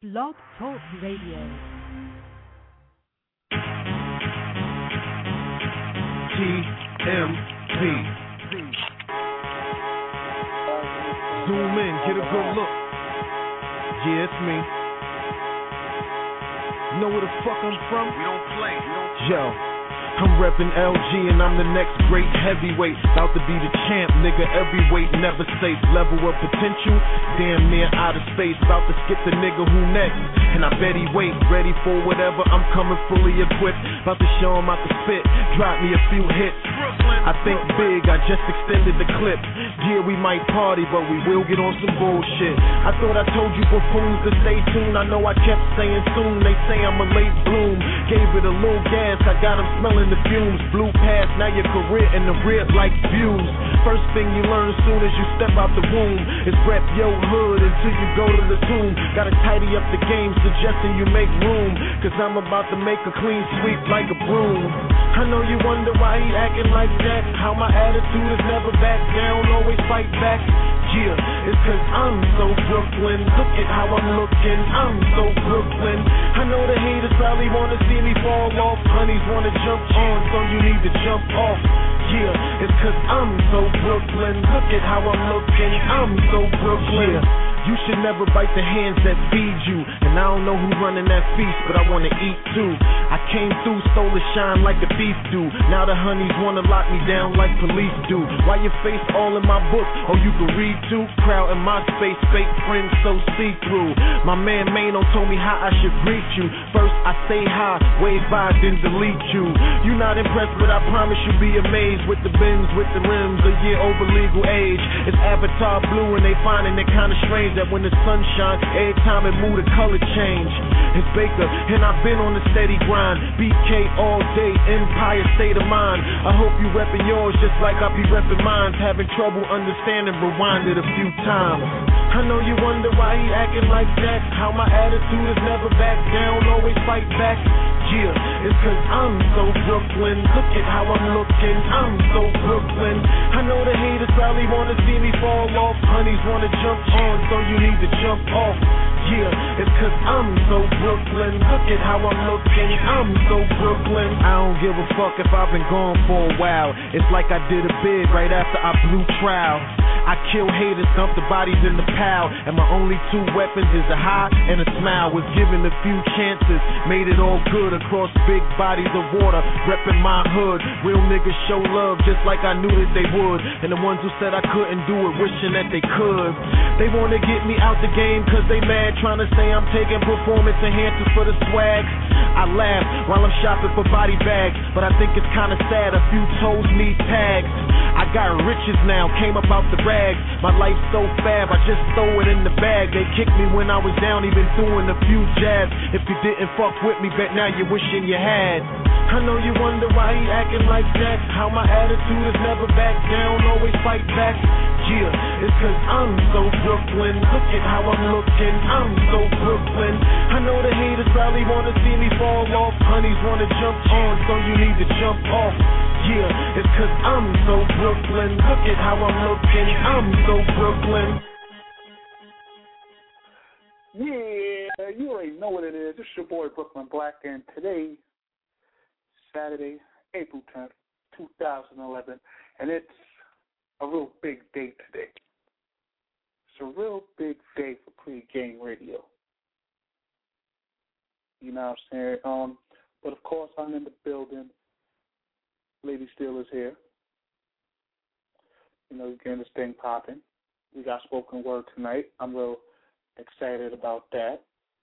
Blog Talk Radio. TMZ. Zoom in, get a good look. Yeah, it's me. Know where the fuck I'm from? We don't play. Yo. I'm reppin' LG and I'm the next great heavyweight. About to be the champ, nigga, every weight never safe. Level of potential, damn near out of space. About to skip the nigga who next, and I bet he wait. Ready for whatever, I'm coming fully equipped. About to show him out the spit, drop me a few hits. I think big, I just extended the clip. Yeah, we might party, but we will get on some bullshit. I thought I told you buffoons to stay tuned. I know I kept saying soon, they say I'm a late bloom. Gave it a little gas, I got him smelling the fumes. Blew past, now your career in the rear like views. First thing you learn as soon as you step out the womb is rep your hood until you go to the tomb. Gotta tidy up the game, suggesting you make room, cause I'm about to make a clean sweep like a broom. I know you wonder why he acting like that, how my attitude is never back down, always fight back. Yeah, it's cause I'm so Brooklyn. Look at how I'm looking, I'm so Brooklyn. I know the haters probably wanna see me fall off. Honeys wanna jump on, so you need to jump off. Yeah, it's cause I'm so Brooklyn. Look at how I'm looking, I'm so Brooklyn. Yeah. You should never bite the hands that feed you. And I don't know who running that feast, but I wanna eat too. I came through, stole the shine like a thief do. Now the honeys wanna lock me down like police do. Why your face all in my book? Oh, you can read too? Crowd in my space, fake friends so see-through. My man Mano told me how I should greet you. First I say hi, wave by, then delete you. You not impressed, but I promise you'll be amazed. With the bins, with the rims, a year over legal age. It's Avatar blue and they finding it kinda strange that when the sun shines, every time it move the color change. It's Baker, and I've been on the steady grind. BK all day, Empire state of mind. I hope you reppin' yours just like I be reppin' mine. Having trouble understanding, rewind it a few times. I know you wonder why he acting like that, how my attitude is never back down, always fight back. Yeah, it's cause I'm so Brooklyn. Look at how I'm looking, I'm so Brooklyn. I know the haters probably wanna see me fall off. Honeys wanna jump on, so you need to jump off. Yeah, it's cause I'm so Brooklyn. Look at how I'm looking, I'm so Brooklyn. I don't give a fuck if I've been gone for a while. It's like I did a bid right after I blew trial. I kill haters, dump the bodies in the pile, and my only two weapons is a high and a smile. Was given a few chances, made it all good across big bodies of water, reppin' my hood. Real niggas show love just like I knew that they would, and the ones who said I couldn't do it, wishing that they could. They wanna get me out the game cause they mad, trying to say I'm taking performance enhancers for the swag. I laugh while I'm shopping for body bags, but I think it's kinda sad a few toes need tags. I got riches now, came up out the rags. My life's so fab, I just throw it in the bag. They kicked me when I was down, even doing a few jabs. If you didn't fuck with me, bet now you're wishing you had. I know you wonder why he acting like that, how my attitude is never back down, always fight back. Yeah, it's cause I'm so Brooklyn. Look at how I'm looking, I'm so Brooklyn. I know the haters probably wanna see me fall off. Honeys wanna jump on, so you need to jump off. Yeah, it's cause I'm so Brooklyn. Look at how I'm looking, I'm so Brooklyn. Yeah, you already know what it is. It's your boy Brooklyn Black, and today, Saturday, April 10th, 2011, and it's a real big day today. It's a real big day for Pre-Game Radio. You know what I'm saying? But of course, I'm in the building. Lady Steele is here. You know, getting this thing popping. We got spoken word tonight. I'm real excited about that.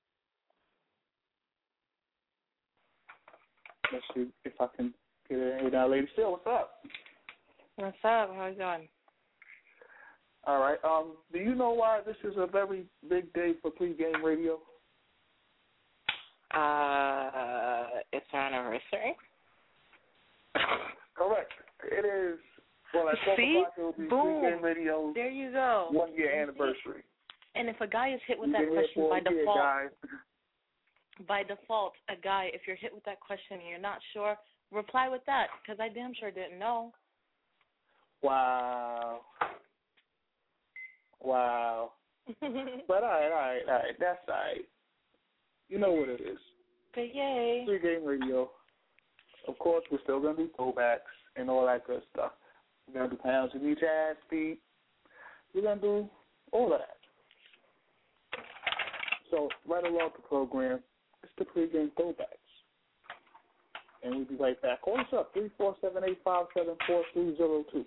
Let's see if I can get it in now. Lady Steele, what's up? What's up? How you doing? All right. Do you know why this is a very big day for Pre-Game Radio? It's our anniversary. Correct. It is. Well, at 12 See? o'clock, it will be Boom. Pre-Game Radio's There you go. 1 year anniversary. And if a guy is hit with You've that been here question for by a year, default, guys. a guy, if you're hit with that question and you're not sure, reply with that, because I damn sure didn't know. Wow. But all right. That's all right. You know what it is. But yay. Pre-game radio. Of course, we're still going to do throwbacks and all that good stuff. We're going to do pounds and jazz beat. We're going to do all of that. So, right along the program, it's the pre-game throwbacks. And we'll be right back. Call us up, 347-857-4302.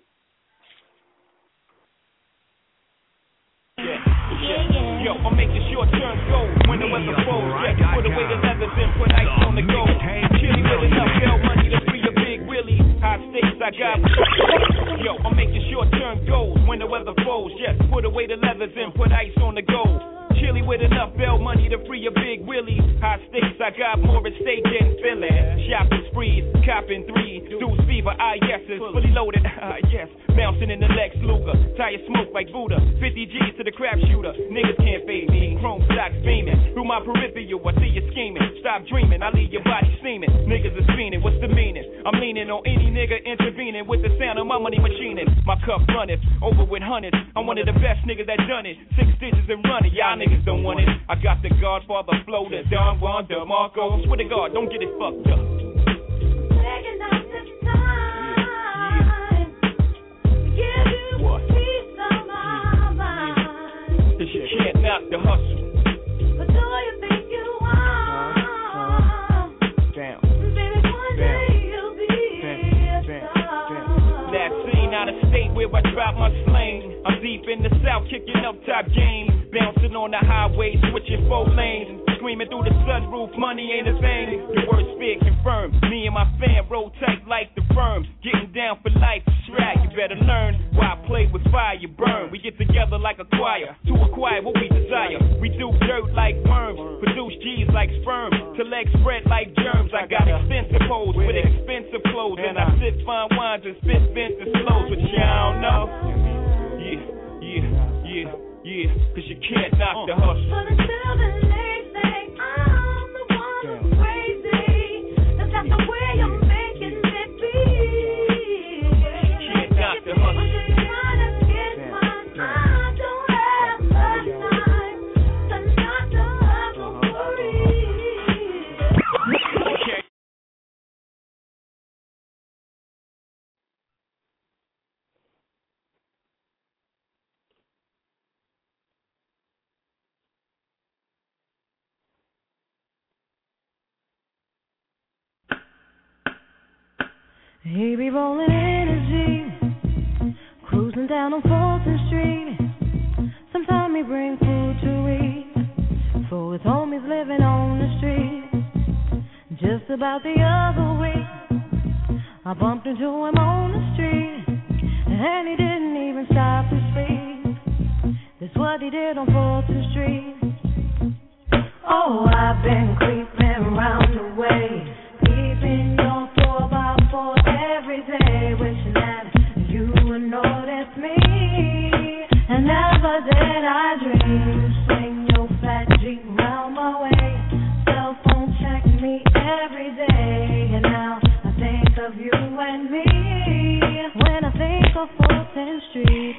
Yo, I'm making short turns go when the weather falls. Yeah, put away the leathers and put ice on the go. Chilly with enough bail money to free a big Willie. High stakes I got. Yo, I'm making short term goals when the weather falls. Just put away the leathers and put ice on the go. Chilly with enough bail money to free a big Willie. High stakes, I got more at stake than Philly. Shopping sprees, copping three. Deuce fever, yeses, fully loaded, yes. Bouncing in the Lex Luger. Tire smoke like Buddha. 50 G's to the crap shooter. Niggas can't fade me. Chrome stocks beaming. Through my peripheral, I see you scheming. Stop dreaming, I leave your body steaming. Niggas is fiending, what's the meaning? I'm leaning on any nigga intervening with the sound of my money machining. My cup runneth, over with hundreds. I'm one of the best niggas that done it. 6 digits and running, y'all niggas don't want it. I got the Godfather flow, the Don Juan, the Marco. Swear to God, don't get it fucked up. Taking out this time, give you peace of my mind. This shit can't knock the hustle. But do you think you are? Damn. Baby, one day you'll be a star. That scene out of state where I drop my sling. I'm deep in the south, kicking up top game. Bouncing on the highway, switching 4 lanes. Screaming through the sunroof, money ain't a thing. Your words spit confirmed. Me and my fam roll tight like the firm. Getting down for life, right? You better learn. Why I play with fire, you burn. We get together like a choir to acquire what we desire. We do dirt like worms, produce G's like sperm. To legs spread like germs. I got expensive hoes with expensive clothes, and I sip fine wines and spit vintage flows, but y'all don't know. Yeah, cause you can't knock the hustle. But until then they say I'm the one who's crazy. That's the way you're making it be. Can't knock the hustle. I'm just trying to get mine. I don't have the time to knock the hustle for real. Okay. He be rolling in his Jeep, cruising down on Fulton Street. Sometimes he bring food to eat for his homies living on the street. Just about the other week, I bumped into him on the street, and he didn't even stop to speak. That's what he did on Fulton Street. Oh, I've been creeping around the way, peeping your 4x4 every day, wishing that you would notice me. And never did I dream, swing your fat Jeep round my way. Cell phone check me every day, and now I think of you and me. When I think of Fulton Street.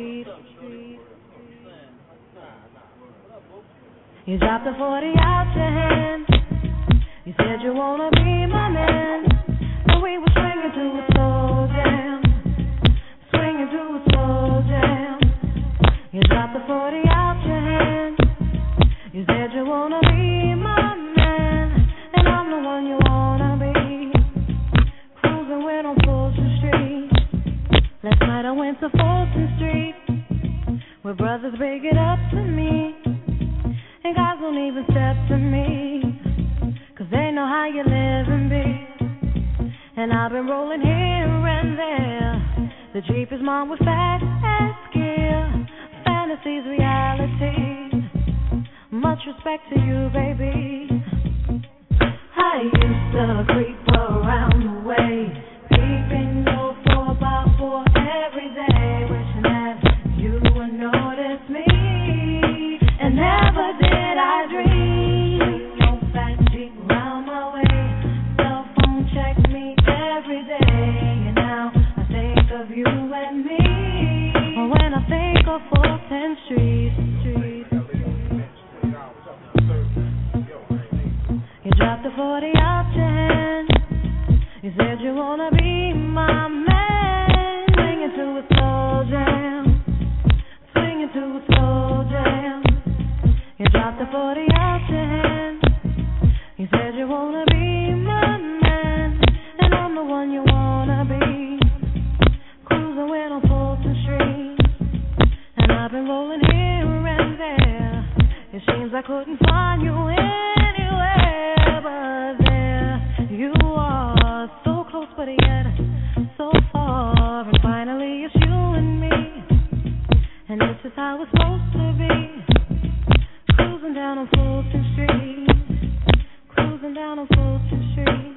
You dropped the 40 out your hand. You said you wanna be my man. And we were swinging to a slow jam. Swinging to a slow jam. You dropped the 40 out your hand. You said you wanna be my man. And I'm the one you wanna be. Cruising with on Fulton Street. Last night I went to Fulton Street, where brothers bring it up to me. And guys won't even step to me, cause they know how you live and be. And I've been rolling here and there. The Jeep is mine with fast gear. Fantasies, reality. Much respect to you, baby. I used to creep around the way, peeping your 4x4 every day, wishing that you would notice me. And never did I dream your fat Jeep round my way. Cell phone check me every day, and now I think of you and me. When I think of Fulton Street. dropped the 40 out your hand. You said you wanna be my man. Swing into a slow jam. Swing into a slow jam. You dropped the 40 out your hand. You said you wanna be my man, and I'm the one you wanna be. Cruising when on Fulton Street, and I've been rolling here and there. It seems I couldn't find you anywhere, but there you are, so close but yet so far. And finally it's you and me, and this is how it's supposed to be. Cruising down on Fulton Street. Cruising down on Fulton Street.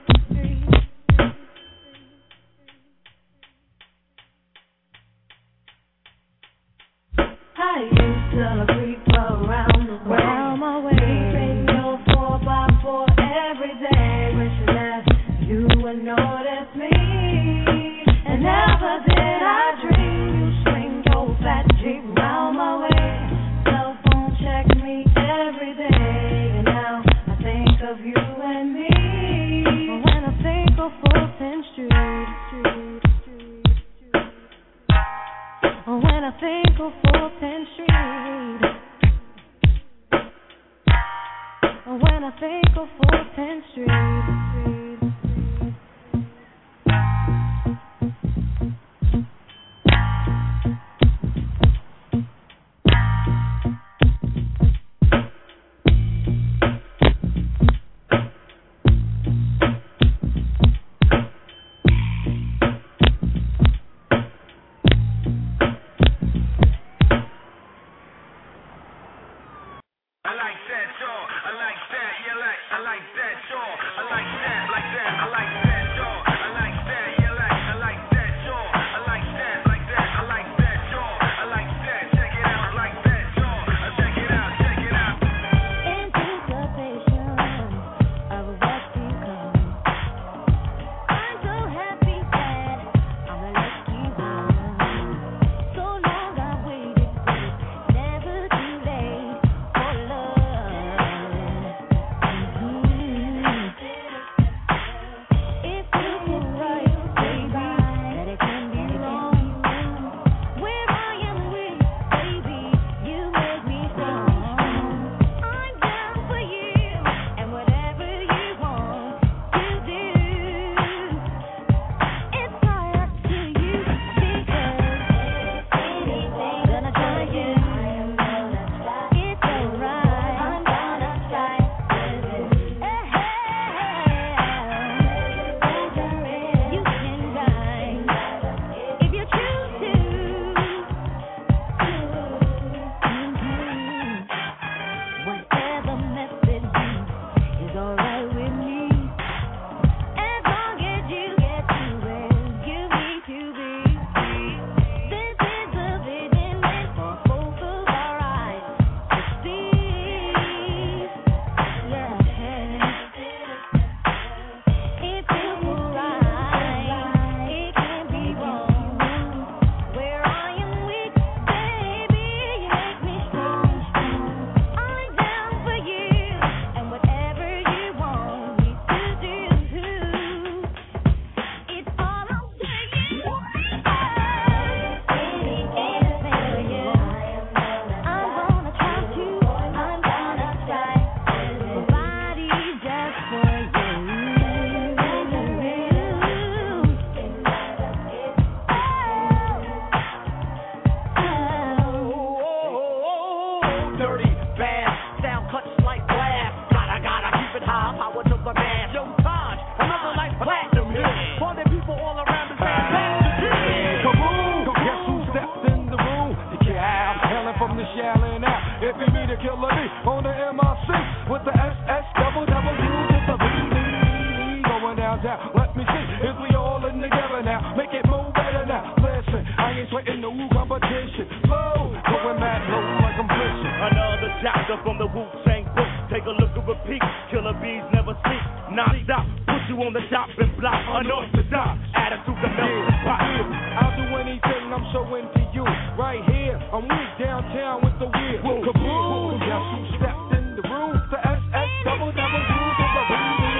I used to creep around my way, in your 4x4 every day, wishing that you would notice me. And never did I dream you swing your fat Jeep round my way. Cell phone check me every day, and now I think of you and me. When I think of Fulton Street, when I think of Fulton Street, when I think of Fulton Street. Kaboom! Guess who stepped in the room? The SS double double U to the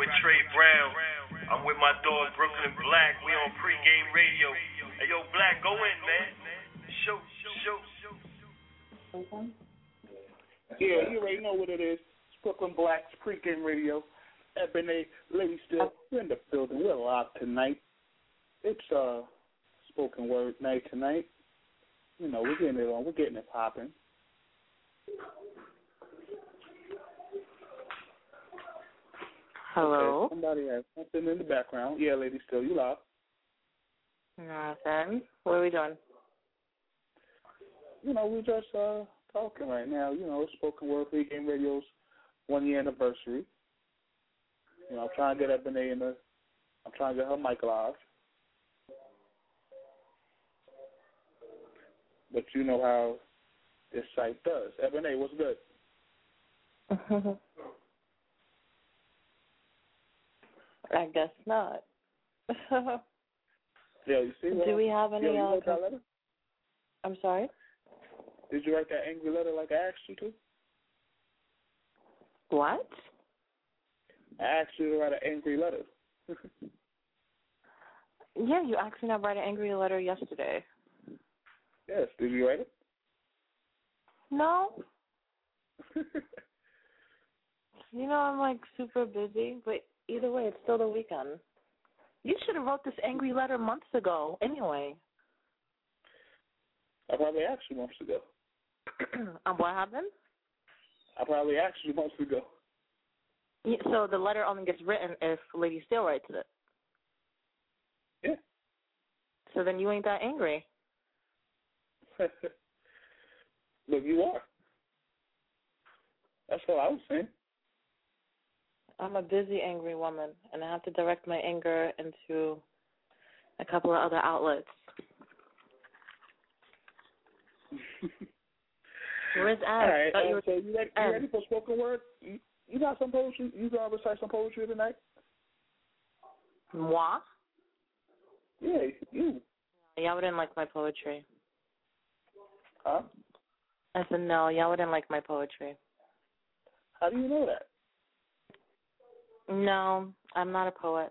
with Trey Brown. I'm with my dog Brooklyn Black. We on pregame radio. Hey, yo, Black, go in, man. Shoot. Yeah, you already know what it is. It's Brooklyn Black's pregame radio. Ebony, Lady Still, we're in the building. We're live tonight. It's spoken word night tonight. You know, we're getting it on. We're getting it popping. Hello? Okay, somebody has something in the background. Yeah, Lady Still, you live. Nothing. What are we doing? You know, we're just talking right now. You know, spoken word pregame radio's 1 year anniversary. You know, I'm trying to get Ebony I'm trying to get her mic live. But you know how this site does. Ebony, what's good? I guess not. Yeah, you see what? Do we have any? You wrote that letter? I'm sorry? Did you write that angry letter like I asked you to? What? I asked you to write an angry letter. Yeah, you asked me to write an angry letter yesterday. Yes. Did you write it? No. You know, I'm like super busy, but either way, it's still the weekend. You should have wrote this angry letter months ago anyway. I probably asked you months ago. What happened? I probably asked you months ago. Yeah, so the letter only gets written if Lady Steele writes it. Yeah. So then you ain't that angry. Look, you are. That's what I was saying. I'm a busy, angry woman, and I have to direct my anger into a couple of other outlets. Where's Ed? All right. You So you ready for spoken word? You got some poetry? You gonna recite some poetry tonight? Moi? Yeah, you. Y'all wouldn't like my poetry. Huh? I said no. Y'all wouldn't like my poetry. How do you know that? No, I'm not a poet.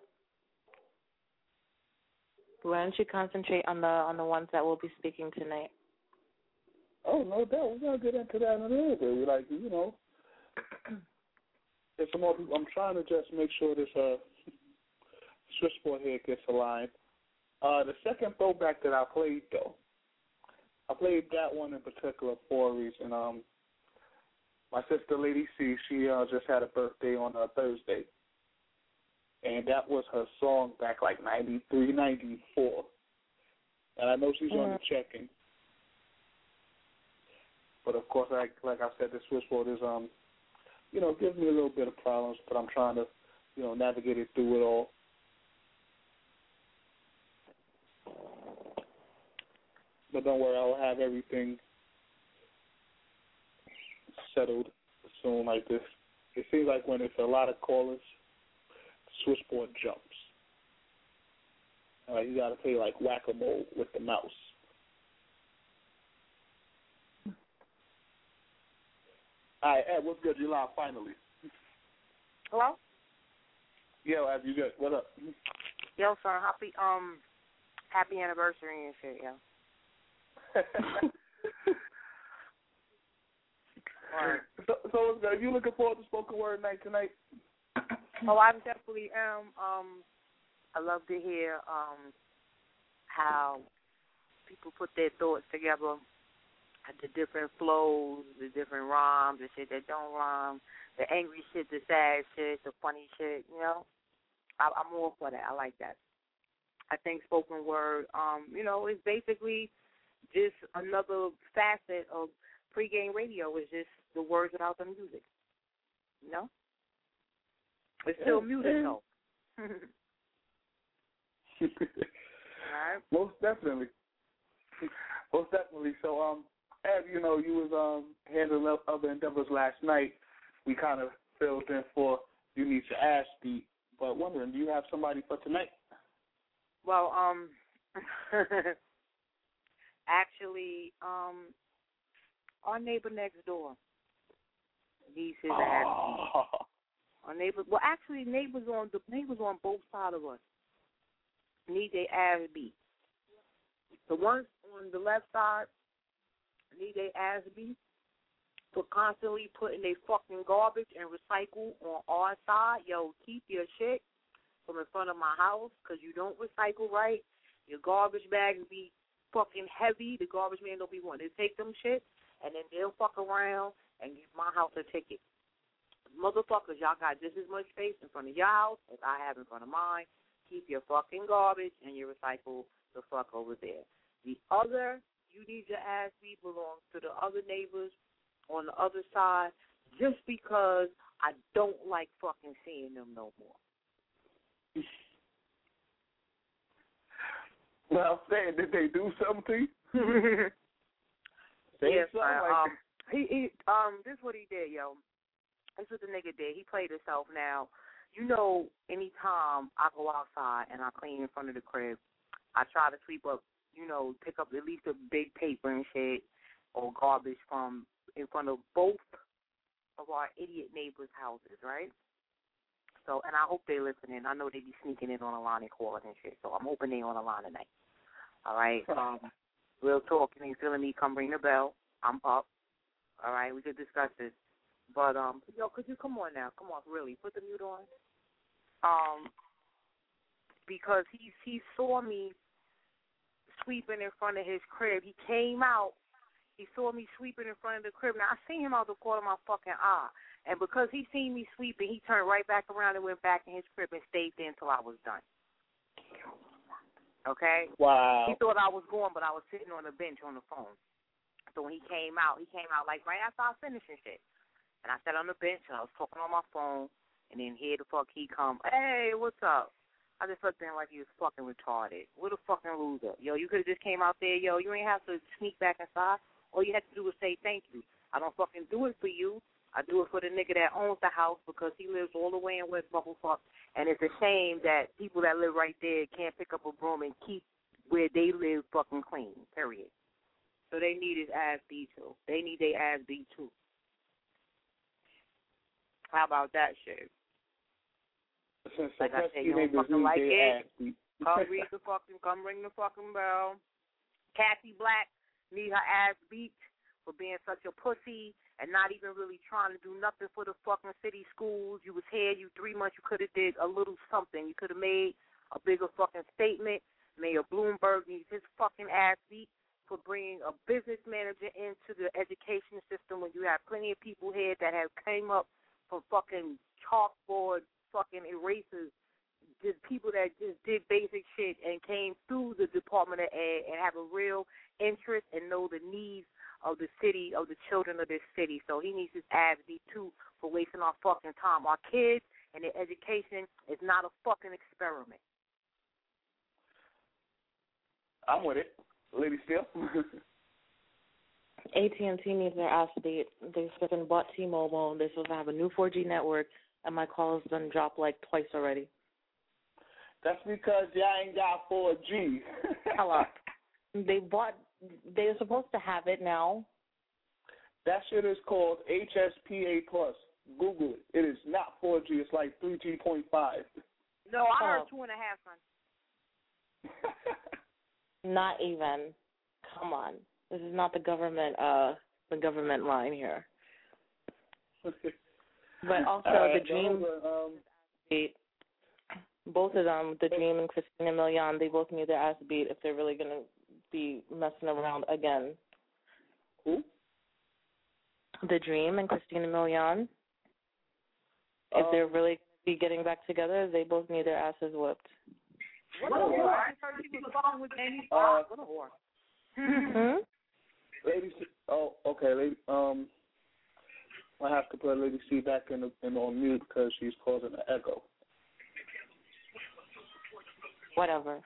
Why don't you concentrate on the ones that we'll be speaking tonight? Oh, no doubt. We're gonna get into that in a little bit. We like, you know, there's some more people. I'm trying to just make sure this switchboard here gets aligned. The second throwback that I played though, I played that one in particular for a reason. My sister Lady C, she just had a birthday on Thursday. And that was her song back like 93, 94. And I know she's on the check-in. But, of course, like I said, the switchboard is, you know, gives me a little bit of problems, but I'm trying to, you know, navigate it through it all. But don't worry, I'll have everything settled soon like this. It seems like when it's a lot of callers, switchboard jumps. You got to play like whack-a-mole with the mouse. All right, Ed, what's good? You live finally. Hello? Yo, Ed, you good? What up? Yo, son, happy anniversary and shit, yo. Right. So what's good? Are you looking forward to spoken word night tonight? Oh, I definitely am. I love to hear how people put their thoughts together, the different flows, the different rhymes, the shit that don't rhyme, the angry shit, the sad shit, the funny shit, you know. I'm all for that. I like that. I think spoken word, you know, is basically just another facet of pregame radio. Is just the words without the music, you know. It's still music, though. Right. Most definitely. Most definitely. So, Ed, you know, you was handling other endeavors last night. We kind of filled in for You Need to Ask Beat, but wondering, do you have somebody for tonight? Well, actually, our neighbor next door needs his ass beat. Our neighbors, well, actually, neighbors on both sides of us need their ass beat. The ones on the left side need their ass beat for constantly putting their fucking garbage and recycle on our side. Yo, keep your shit from in front of my house because you don't recycle right. Your garbage bags be fucking heavy. The garbage man don't be wanting to take them shit, and then they'll fuck around and give my house a ticket. Motherfuckers, y'all got just as much space in front of your house as I have in front of mine. Keep your fucking garbage and your recycle the fuck over there. The other, you need your ass beat belongs to the other neighbors on the other side just because I don't like fucking seeing them no more. Well, saying, did they do something to you? Yes, this is what he did, yo. This is what the nigga did. He played himself. Now, you know, anytime I go outside and I clean in front of the crib, I try to sweep up, you know, pick up at least a big paper and shit or garbage from in front of both of our idiot neighbors' houses, right? So, and I hope they listening. I know they be sneaking in on the line and calling and shit, so I'm hoping they on the line tonight. All right? Real talk. You ain't feeling me, come ring the bell. I'm up. All right? We could discuss this. But, yo, could you come on now? Come on, really. Put the mute on. Because he saw me sweeping in front of his crib. He came out. He saw me sweeping in front of the crib. Now, I seen him out the corner of my fucking eye. And because he seen me sweeping, he turned right back around and went back in his crib and stayed there until I was done. Okay? Wow. He thought I was gone, but I was sitting on the bench on the phone. So when he came out like right after I finished and shit. And I sat on the bench and I was talking on my phone, and then here the fuck he come, hey, what's up? I just looked at him like he was fucking retarded. What a fucking loser. Yo, you could have just came out there. Yo, you ain't have to sneak back inside. All you had to do was say thank you. I don't fucking do it for you. I do it for the nigga that owns the house because he lives all the way in West Bumblefuck. And it's a shame that people that live right there can't pick up a broom and keep where they live fucking clean, period. So they need his ass beat too. They need their ass beat too. How about that shit? Like I said, you don't fucking like it. Come ring the fucking bell. Cassie Black need her ass beat for being such a pussy and not even really trying to do nothing for the fucking city schools. You was here, 3 months, you could have did a little something. You could have made a bigger fucking statement. Mayor Bloomberg needs his fucking ass beat for bringing a business manager into the education system when you have plenty of people here that have came up from fucking chalkboard fucking erasers, just people that just did basic shit and came through the Department of Ed and have a real interest and know the needs of the city, of the children of this city. So he needs his ass beat too for wasting our fucking time. Our kids and their education is not a fucking experiment. I'm with it. Lady Steel. AT&T needs their ass beat. They fucking bought T-Mobile, and they're supposed to have a new 4G network, and my calls done dropped like twice already. That's because y'all ain't got 4G. Hello. They're supposed to have it now. That shit is called HSPA+. Google it. It is not 4G. It's like 3G.5. No, I heard 2.5, son. Not even. Come on. This is not the government line here. But also the Dream, both of them, the Dream and Christina Milian, they both need their ass beat if they're really gonna be messing around again. Who? The Dream and Christina Milian. If they're really gonna be getting back together, they both need their asses whipped. What a whore! I heard she was fucking with Danny Fox. What a whore. Lady C. Oh, okay. Lady, I have to put Lady C back in on mute because she's causing an echo. Whatever.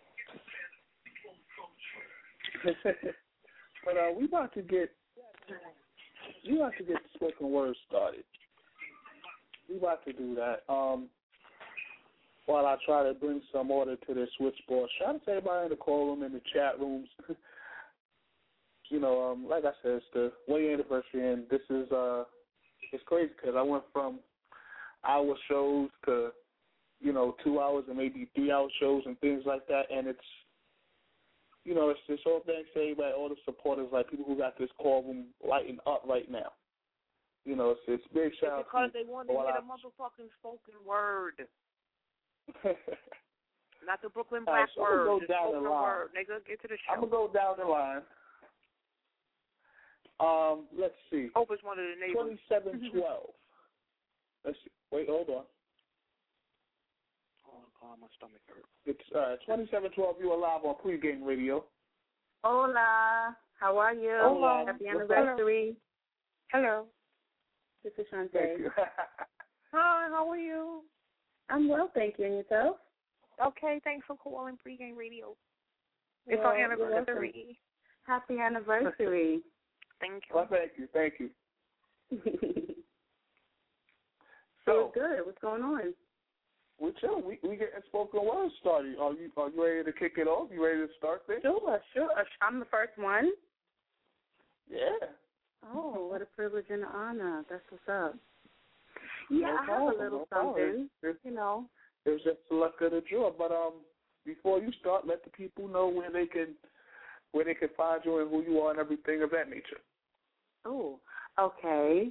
But we about to get the spoken word started. We about to do that. While I try to bring some order to this switchboard, shout out to everybody in the call room, in the chat rooms. You know, like I said, it's the 1 year anniversary, and this is it's crazy because I went from hour shows to, 2 hours and maybe 3 hour shows and things like that. And it's, it's this whole thing saved by all the supporters, like people who got this call room lighting up right now. It's big shout out because they want to hear the motherfucking spoken word. Not the Brooklyn Black word, the spoken word. Nigga, get to the show. I'm going to go down the line. Let's see. Hope it's one of the neighbors. 2712. Let's see. Wait, hold on. Oh, God, my stomach hurts. It's 2712. You are live on Pregame Radio. Hola. How are you? Hola. Happy anniversary. Hello. This is Shantae. Thank you. Hi, how are you? I'm well, thank you. And yourself? Okay, thanks for calling Pregame Radio. It's our anniversary. Happy anniversary. Thank you. Well, thank you. So good. What's going on? We're chilling. We getting spoken word started. Are you ready to kick it off? You ready to start things? Sure. I'm the first one. Yeah. Oh, what a privilege and an honor. That's what's up. Yeah, I have a little something. It was just the luck of the draw. But before you start, let the people know where they can find you and who you are and everything of that nature. Oh, okay.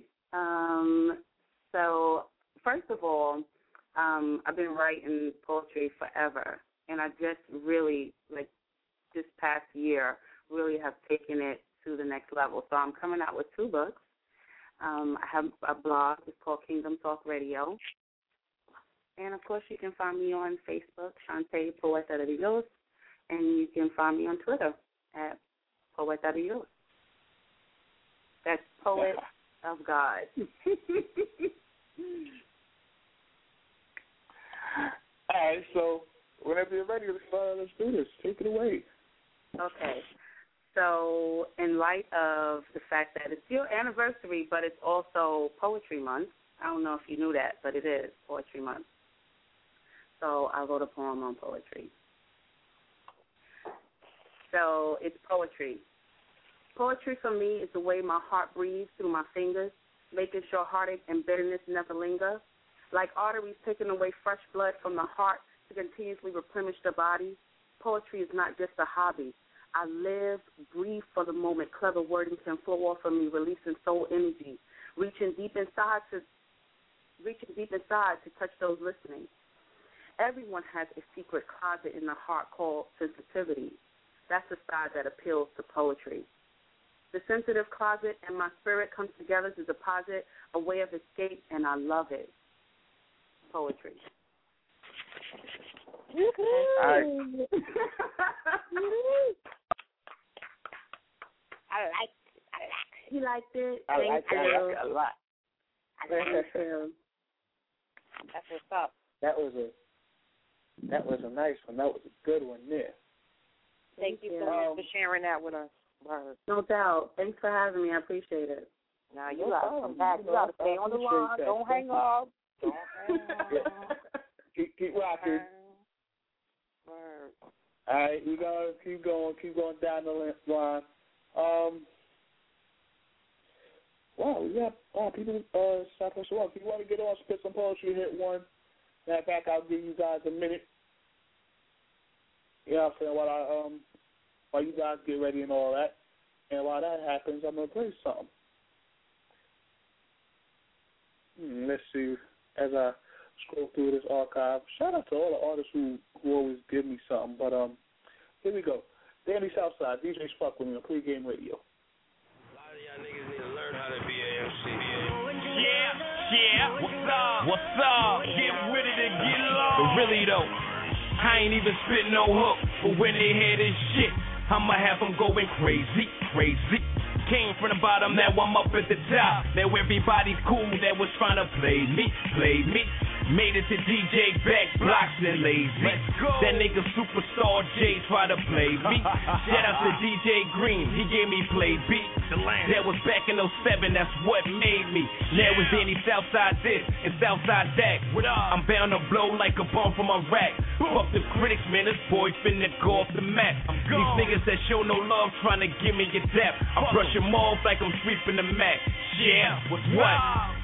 So first of all, I've been writing poetry forever, and I just really, this past year, really have taken it to the next level. So I'm coming out with 2 books. I have a blog. It's called Kingdom Talk Radio. And, of course, you can find me on Facebook, Shantae Poeta de Dios, and you can find me on Twitter at Poeta de Dios. That's Poet of God. All right, so whenever you're ready, let's do this. Take it away. Okay. So in light of the fact that it's your anniversary, but it's also Poetry Month, I don't know if you knew that, but it is Poetry Month. So I wrote a poem on poetry. So it's poetry. Poetry for me is the way my heart breathes through my fingers, making sure heartache and bitterness never linger. Like arteries taking away fresh blood from the heart to continuously replenish the body, poetry is not just a hobby. I live, breathe for the moment clever wording can flow off of me, releasing soul energy, reaching deep inside to touch those listening. Everyone has a secret closet in the heart called sensitivity. That's the side that appeals to poetry. The sensitive closet and my spirit comes together to deposit a way of escape, and I love it. Poetry. All right. I liked it. You liked it? I like it a lot. I like it. That's what's up. That was a nice one. That was a good one there. Thank you so much for sharing that with us. Word. No doubt. Thanks for having me. I appreciate it. Now you got to come back. You got to stay on the line. Don't hang up. Don't hang up. Keep rocking. Word. All right, we gotta keep going down the line. Wow, we got people stop us off. If you want to get on, spit some poetry, hit one. Matter of fact, I'll give you guys a minute. You know what I'm saying? While you guys get ready and all that. And while that happens, I'm gonna play something. Let's see. As I scroll through this archive, shout out to all the artists who always give me something. But here we go. Danny Southside, DJs fuck with me on Pregame Radio. A lot of y'all niggas need to learn how to be an MC. Yeah. What's up? Get with it and get low. But really though, I ain't even spit no hook. But when they hear this shit, I'ma have them going crazy. Came from the bottom, now I'm up at the top. Now everybody's cool that was trying to play me. Made it to DJ back, blocks and lazy. Let's go. That nigga Superstar J tried to play me. Shout out to DJ Green, he gave me play beat. That was back in 07, that's what made me. Now it's Danny Southside this and Southside that. I'm bound to blow like a bomb from Iraq. Fuck the critics, man, this boy finna go off the map. These niggas that show no love trying to give me a dap. I brush them off like I'm sweeping the mat. Yeah, what?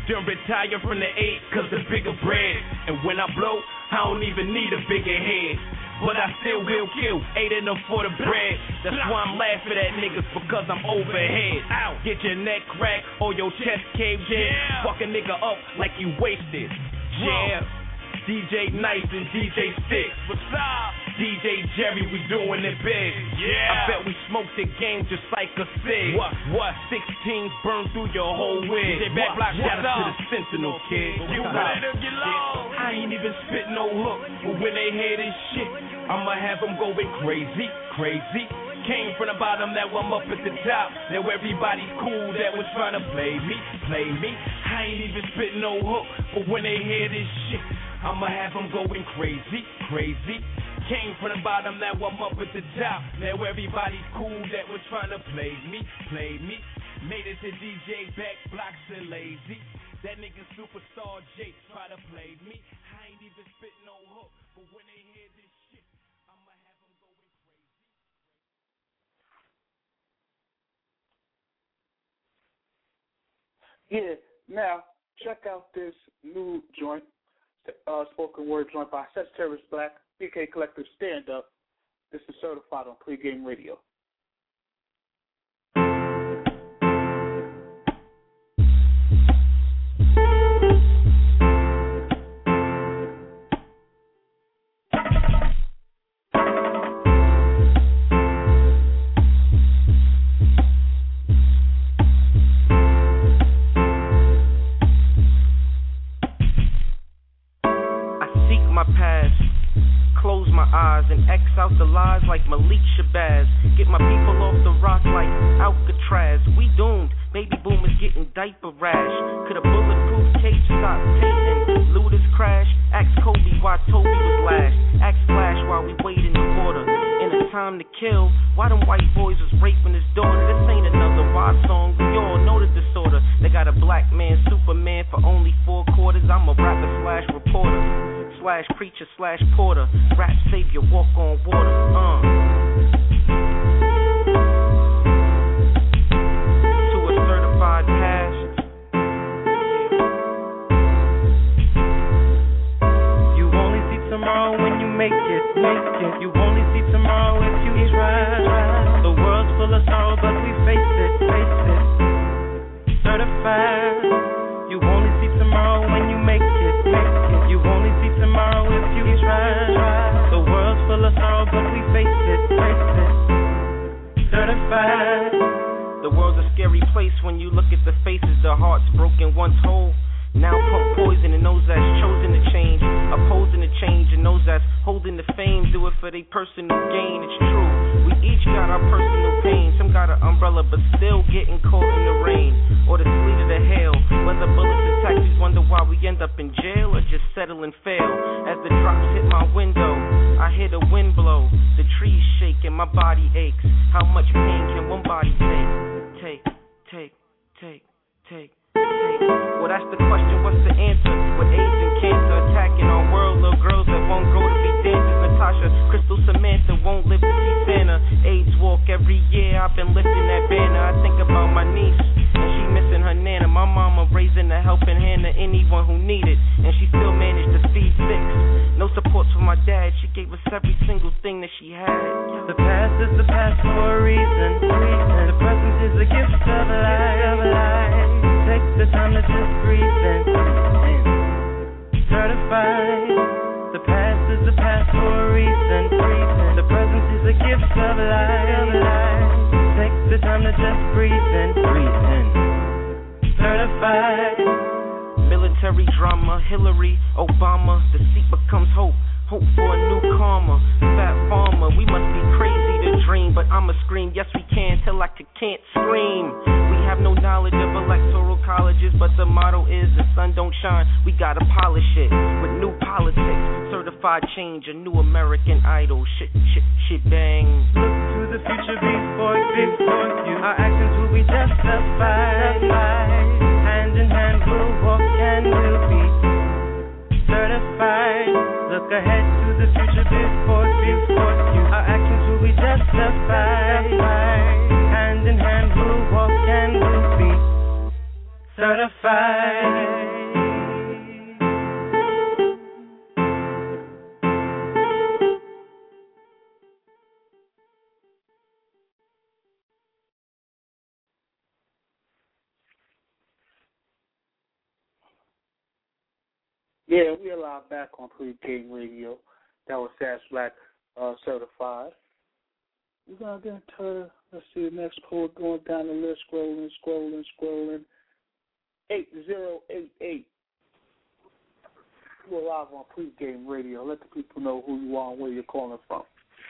Done retire from the 8 cause the bigger bread. And when I blow, I don't even need a bigger head. But I still will kill 8 of them for the bread. That's why I'm laughing at niggas because I'm overhead. Ow. Get your neck cracked or your chest caved in. Fuck a nigga up like you wasted. Yeah. DJ Nice and DJ Sticks. What's up? DJ Jerry, we doing it big. Yeah. I bet we smoked the game just like a cig. What? 16s burn through your whole wig. Shout out to the Sentinel, kid. You ready to get low? I ain't even spit no hook. But when they hear this shit, I'ma have them going crazy, crazy. Came from the bottom, now I'm up at the top. Now everybody's cool that was trying to play me, play me. I ain't even spit no hook. But when they hear this shit, I'ma have them going crazy, crazy. Came from the bottom, now I'm up at the top. Now everybody's cool that was trying to play me, play me. Made it to DJ back, blocks and lazy. That nigga Superstar Jake try to play me. I ain't even spit no hook, but when they hear this shit, I'ma have them going crazy. Yeah, now check out this new joint, spoken word joint by Sagittarius Black, BK Collective Stand Up. This is certified on Pregame Radio. And X out the lies like Malik Shabazz. Get my people off the rock like Alcatraz. We doomed, baby boomers getting diaper rash. Could a bulletproof cage stop Peyton? Looters crash. Ask Kobe why Toby was lashed. Ask Flash while we wait in the water. In a time to kill, why them white boys was raping his daughter? This ain't another Y song, we all know the disorder. They got a black man, Superman for only 4 quarters. I'm a rapper slash reporter, slash preacher slash porter. Rap savior, walk on water, To a certified past. You only see tomorrow when you make it, You only see tomorrow if you try. The world's full of sorrow, but we face it, Certified. You only see tomorrow when you make it, You only see tomorrow if you try. The world's full of sorrow, but we face it, Certified. The world's a scary place when you look at the faces. The heart's broken once whole. Now pump poison in those that's chosen to change, opposing the change, and those that's holding the fame do it for their personal gain. It's true, we each got our personal pain. Some got an umbrella but still getting caught in the rain, or the sleet of the hail. Whether bullets or taxis, wonder why we end up in jail or just settle and fail. As the drops hit my window, I hear the wind blow, the trees shake and my body aches. How much pain can one body take? Take. Well, that's the question, what's the answer? With AIDS and cancer attacking our world, little girls that won't grow to be dancers. Natasha, Crystal, Samantha won't live to see Santa. AIDS walk every year, I've been lifting that banner. I think about my niece, and she missing her nana. My mama raising a helping hand to anyone who needed, and she still managed to feed 6. No support from my dad, she gave us every single thing that she had. The past is the past for a reason. The present is a gift of life. Take the time to just breathe in. Certified. The past is the past for a reason. The present is a gift of life. Take the time to just breathe in. Certified. Military drama, Hillary, Obama. The seat becomes hope. Hope for a new karma. Fat farmer, we must be crazy to dream, but I'ma scream, yes we can, till I can't scream. We have no knowledge of electoral colleges, but the motto is the sun don't shine, we gotta polish it with new politics, certified change, a new American Idol. Shit bang. Look to the future before you. Our actions will be justified. Hand in hand we'll walk and we'll be certified. Look ahead to the future before you. Our actions will be justified. Hand in hand we'll walk and we'll be certified. Yeah, we are live back on Pre-Game Radio. That was Sass Black certified. We're going to get into, let's see, the next poet going down the list, scrolling. 8088. We're live on Pre-Game Radio. Let the people know who you are and where you're calling from.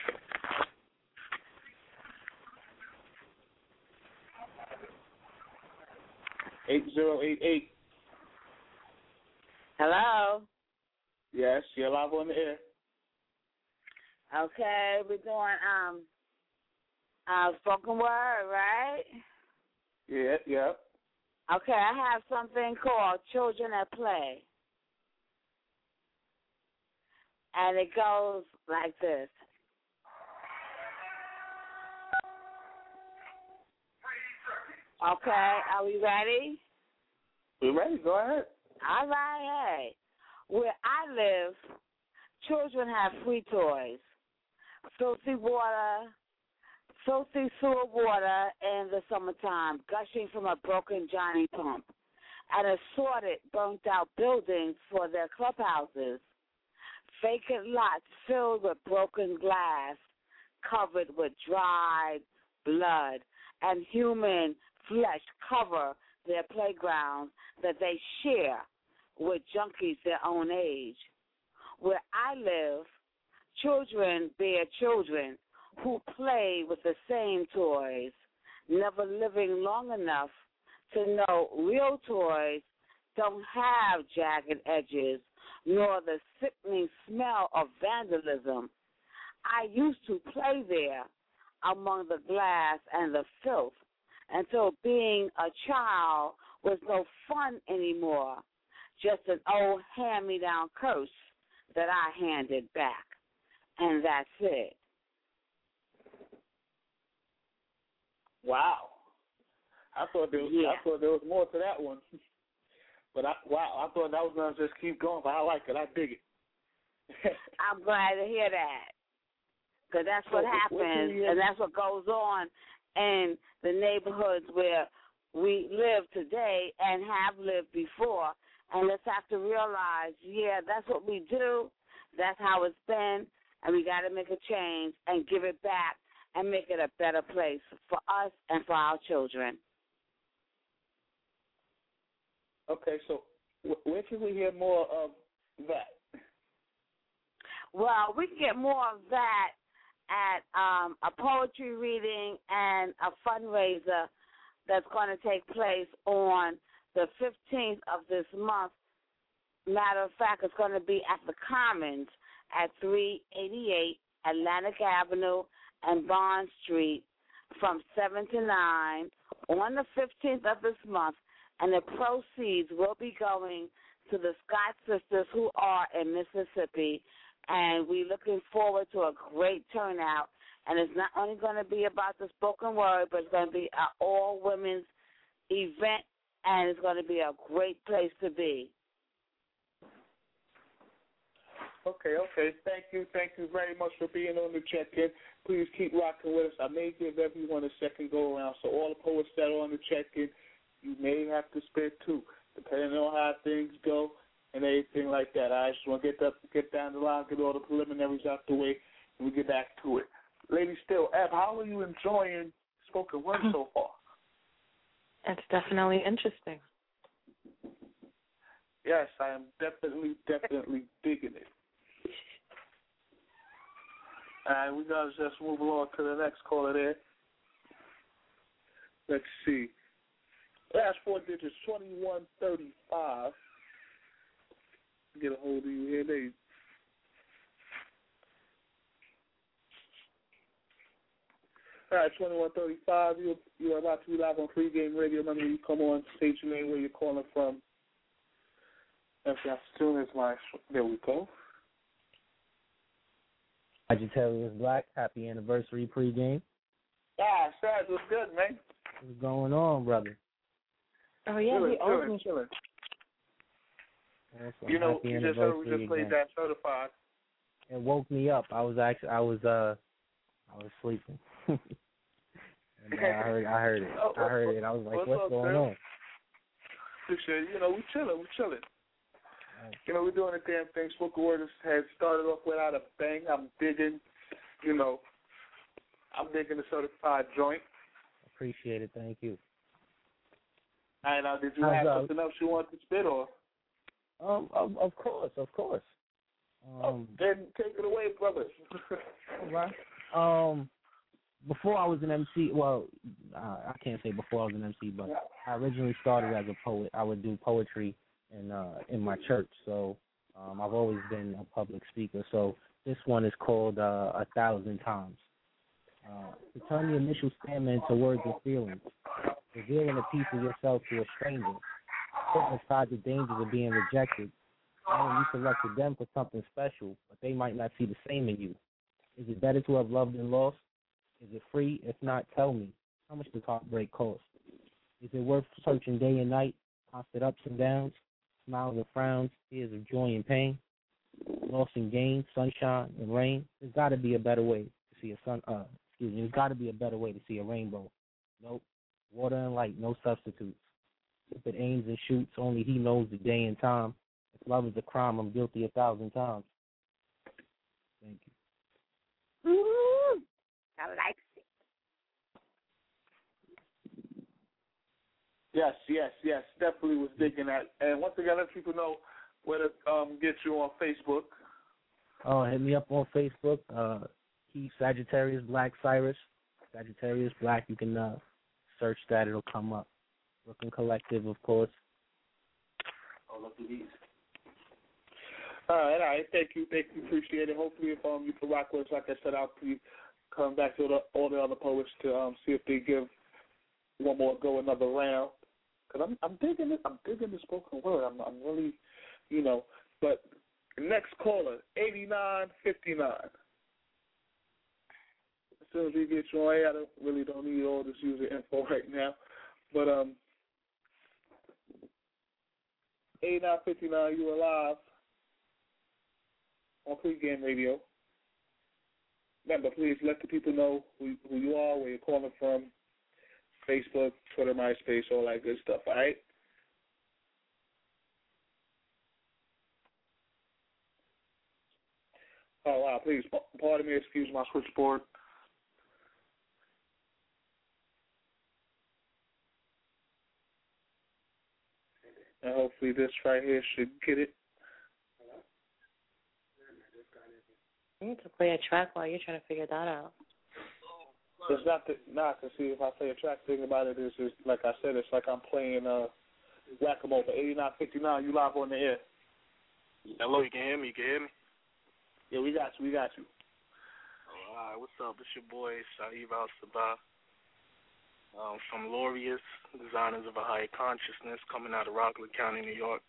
(8088) Hello. Yes, you're live on the air. Okay, we're doing spoken word, right? Yeah. Okay, I have something called Children at Play. And it goes like this. Okay, are we ready? We're ready, go ahead. All right, hey. Where I live, children have free toys. Filthy sewer water in the summertime, gushing from a broken Johnny pump, and assorted burnt-out buildings for their clubhouses. Vacant lots filled with broken glass, covered with dried blood, and human flesh cover their playgrounds that they share with junkies their own age. Where I live, children bear children who play with the same toys, never living long enough to know real toys don't have jagged edges nor the sickening smell of vandalism. I used to play there among the glass and the filth until being a child was no fun anymore, just an old hand-me-down curse that I handed back. And that's it. Wow. I thought there was more to that one. But I thought that was going to just keep going, but I like it. I dig it. I'm glad to hear that. Because that's what happens, and that's what goes on in the neighborhoods where we live today and have lived before. And let's have to realize, yeah, that's what we do. That's how it's been. And we got to make a change and give it back and make it a better place for us and for our children. Okay, so where can we hear more of that? Well, we can get more of that at a poetry reading and a fundraiser that's going to take place on the 15th of this month. Matter of fact, it's going to be at the Commons at 388 Atlantic Avenue and Bond Street from 7 to 9 on the 15th of this month, and the proceeds will be going to the Scott sisters who are in Mississippi, and we're looking forward to a great turnout. And it's not only going to be about the spoken word, but it's going to be an all-women's event, and it's going to be a great place to be. Okay. Thank you very much for being on the check-in. Please keep rocking with us. I may give everyone a second go-around, so all the poets that are on the check-in, you may have to spit two, depending on how things go and everything like that. I just want to get down the line, get all the preliminaries out the way, and we get back to it. Lady Still, Eb, how are you enjoying spoken word so far? It's definitely interesting. Yes, I am definitely digging it. All right, we got to just move along to the next caller there. Let's see. Last four digits, 2135. Get a hold of you here, Dave. All right, 2135. You're about to be live on Pre-Game Radio. Remember, you come on, state your name, where you're calling from. After soon as there we go. Sagittarius Black, happy anniversary Pre-Game. Yeah, Sag, what's good, man? What's going on, brother? Oh yeah, he owes me. Chilling. Awesome. You know, Happy you just heard we anniversary just played again. that Certified. It woke me up. I was sleeping. And I heard it. I was like, what's going on? Appreciate it. You know, we chilling. You know, we're doing a damn thing. Spoken Word has started off without a bang. I'm digging the Certified joint. Appreciate it. Thank you. And did you have something else you wanted to spit on? Of course. Then take it away, brothers. All right. Before I was an MC, well, I can't say before I was an MC, but I originally started as a poet. I would do poetry in my church, so I've always been a public speaker. So this one is called 1,000 Times. To turn the initial stammer into words and feelings, revealing a piece of yourself to a stranger, putting aside the dangers of being rejected, knowing you selected them for something special, but they might not see the same in you. Is it better to have loved than lost? Is it free? If not, tell me. How much does heartbreak cost? Is it worth searching day and night, constant ups and downs, smiles and frowns, tears of joy and pain, loss and gain, sunshine and rain? There's got to be a better way to see there's got to be a better way to see a rainbow. Nope. Water and light, no substitutes. If it aims and shoots, only he knows the day and time. If love is a crime, I'm guilty 1,000 times. Thank you. Ooh, I like it. Yes. Definitely was digging that. And once again, let people know where to get you on Facebook. Oh, hit me up on Facebook. Keith Sagittarius Black Cyrus. Sagittarius Black. You can search that. It'll come up. Brooklyn Collective, of course. All up to these. All right. Thank you. Appreciate it. Hopefully, if you can rock with us, like I said, I'll be coming back to all the other poets to see if they give one more go another round. Cause I'm digging it. I'm digging the spoken word. I'm really, But next caller, 8959. As soon as we get you on air, I don't need all this user info right now. But 8959, you are live on Pregame Radio. Remember, please let the people know who you are, where you're calling from, Facebook, Twitter, MySpace, all that good stuff, all right? Oh, wow, please, pardon me, excuse my switchboard. And hopefully this right here should get it. You need to play a track while you're trying to figure that out. It's not to see if I play a track. Thing about it is like I said, it's like I'm playing whack-a-mole. For 8959, you live on the air. Hello, you can hear me? Yeah, we got you. All right, what's up? It's your boy Saeed Al-Sabah from Laureus, Designers of a Higher Consciousness, coming out of Rockland County, New York.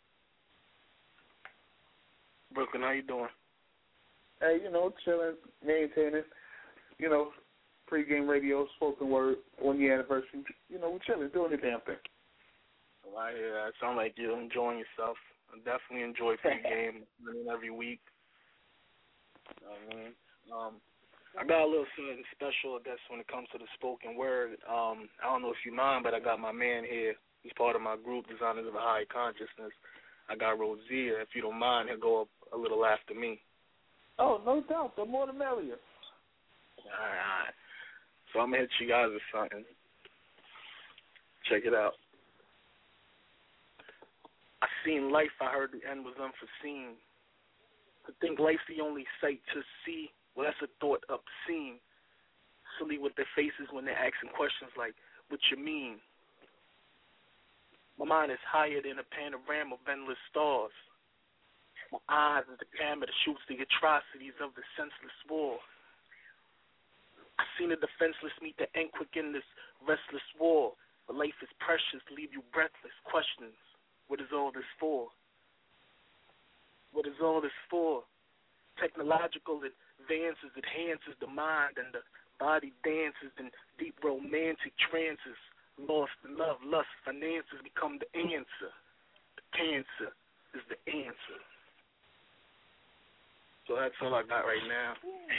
Brooklyn, how you doing? Hey, chilling, maintaining, Pregame Radio, spoken word, 1 year anniversary. We're chilling, doing the damn thing. Well, I hear that. It sounds like you're enjoying yourself. I definitely enjoy Pregame every week. I got a little something special, I guess, when it comes to the spoken word. I don't know if you mind, but I got my man here. He's part of my group, Designers of a Higher Consciousness. I got Rosier. If you don't mind, he'll go up a little after me. Oh, no doubt. The more the merrier. All right. So I'm going to hit you guys with something. Check it out. I seen life, I heard the end was unforeseen. I think life's the only sight to see. Well, that's a thought obscene. Silly with their faces when they're asking questions like, what you mean? My mind is higher than a panorama of endless stars. My eyes is the camera that shoots the atrocities of the senseless war. I seen the defenseless meet the end quick in this restless war. But life is precious, leave you breathless. Questions. What is all this for? What is all this for? Technological advances enhances the mind and the body dances in deep romantic trances. Lost in love, lust, finances become the answer. The cancer is the answer. So that's all I got right now.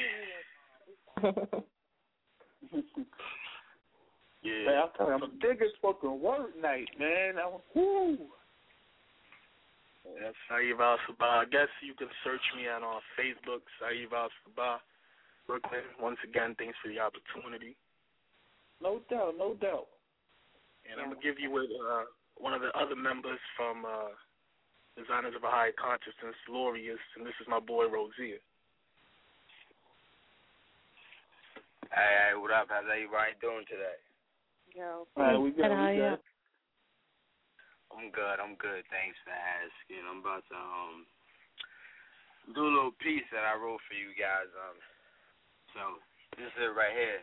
Yeah. Man, I'm telling you, I'm digging spoken word night, man. Woo. That's Saeed Al-Sabah. I guess you can search me out on Facebook, Saeed Al-Sabah, Brooklyn. Once again, thanks for the opportunity. No doubt, no doubt. And I'm going to give you one of the other members from Designers of a High Consciousness, Laureus, and this is my boy, Rosier. Hey, what up? How's everybody doing today? Yo. We good. I'm good. Thanks for asking. I'm about to do a little piece that I wrote for you guys. So this is it right here.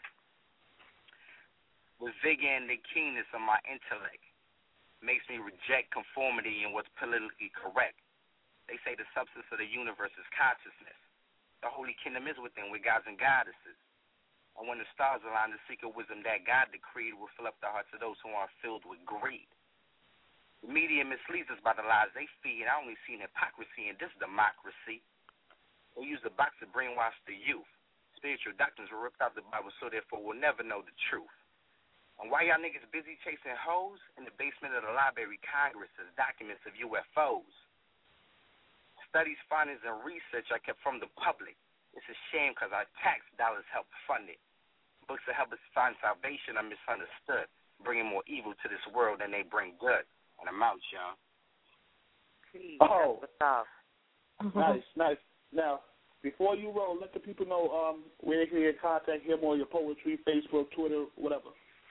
The vigor and the keenness of my intellect makes me reject conformity in what's politically correct. They say the substance of the universe is consciousness. The holy kingdom is within with gods and goddesses. And when the stars align, the secret wisdom that God decreed will fill up the hearts of those who are filled with greed. The media misleads us by the lies they feed. I only see hypocrisy in this democracy. They use the box to brainwash the youth. Spiritual doctrines were ripped out the Bible, so therefore we'll never know the truth. And why y'all niggas busy chasing hoes? In the basement of the Library of Congress is documents of UFOs. Studies, findings, and research I kept from the public. It's a shame because our tax dollars help fund it. Books that help us find salvation are misunderstood, bringing more evil to this world than they bring good. And I'm out, y'all. Oh, nice. Now, before you roll, let the people know where they can contact him or your poetry, Facebook, Twitter, whatever.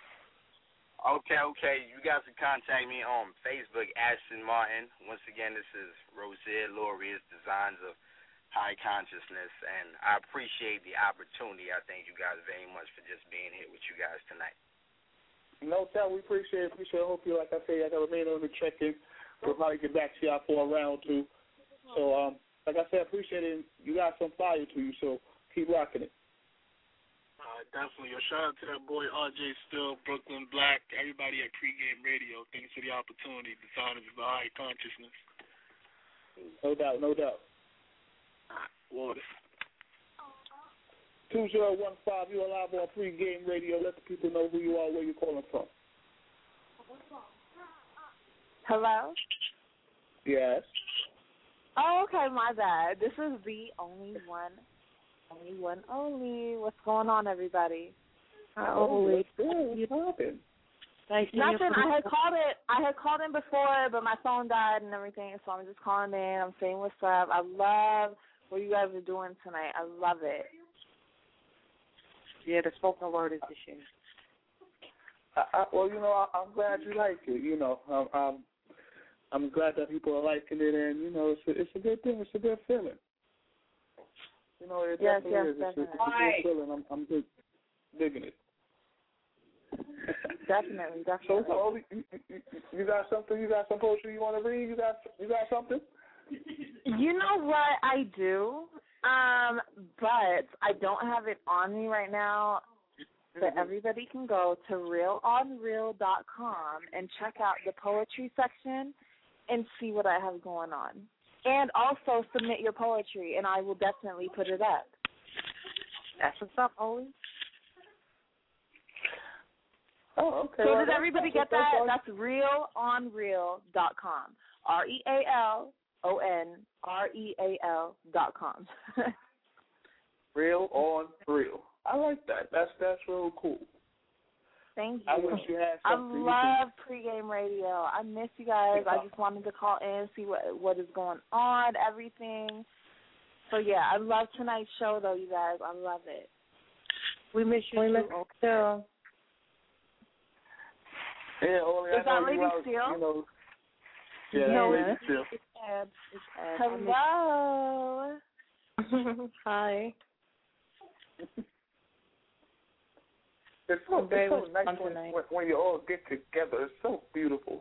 Okay. You guys can contact me on Facebook, Ashton Martin. Once again, this is Rosier Laureus, Designs of High Consciousness, and I appreciate the opportunity. I thank you guys very much for just being here with you guys tonight. No doubt, we appreciate it. I hope you, like I say, I got to remain on the check-in. We'll probably get back to y'all for a round or two. So, like I said, I appreciate it. You got some fire to you, so keep rocking it. Definitely. A shout out to that boy RJ Still, Brooklyn Black, everybody at Pregame Radio. Thanks for the opportunity. Designers of the High Consciousness. No doubt. Water. 2015, you are live on Pregame Radio. Let the people know who you are, where you're calling from. Hello? Yes. Oh, okay, my bad. This is the only one. What's going on, everybody? What's good? You popping? Nothing. I had called in before, but my phone died and everything, so I'm just calling in. I'm saying what's up. I love what you guys are doing tonight. I love it. Yeah, the spoken word is the shit. Well, I'm glad you like it. I'm glad that people are liking it, and it's a good thing. It's a good feeling. It definitely is. It's a good feeling. I'm just digging it. Definitely. So you got something? You got some poetry you want to read? You got something? You know what I do, but I don't have it on me right now. But everybody can go to realonreal.com and check out the poetry section and see what I have going on. And also submit your poetry, and I will definitely put it up. That's what's up, Oli. Oh, okay. So did everybody get that? That's realonreal.com. RealOnReal.com. Real on real. I like that. That's real cool. Thank you. I wish you had something. I love Pregame Radio. I miss you guys. I just wanted to call in, see what is going on, everything. So, yeah, I love tonight's show, though, you guys. I love it. We miss you, too. Yeah, Oli, is that Lady Steel? Lady Steel. It's Ed. Hello. Hi. It's so nice when you all get together. It's so beautiful.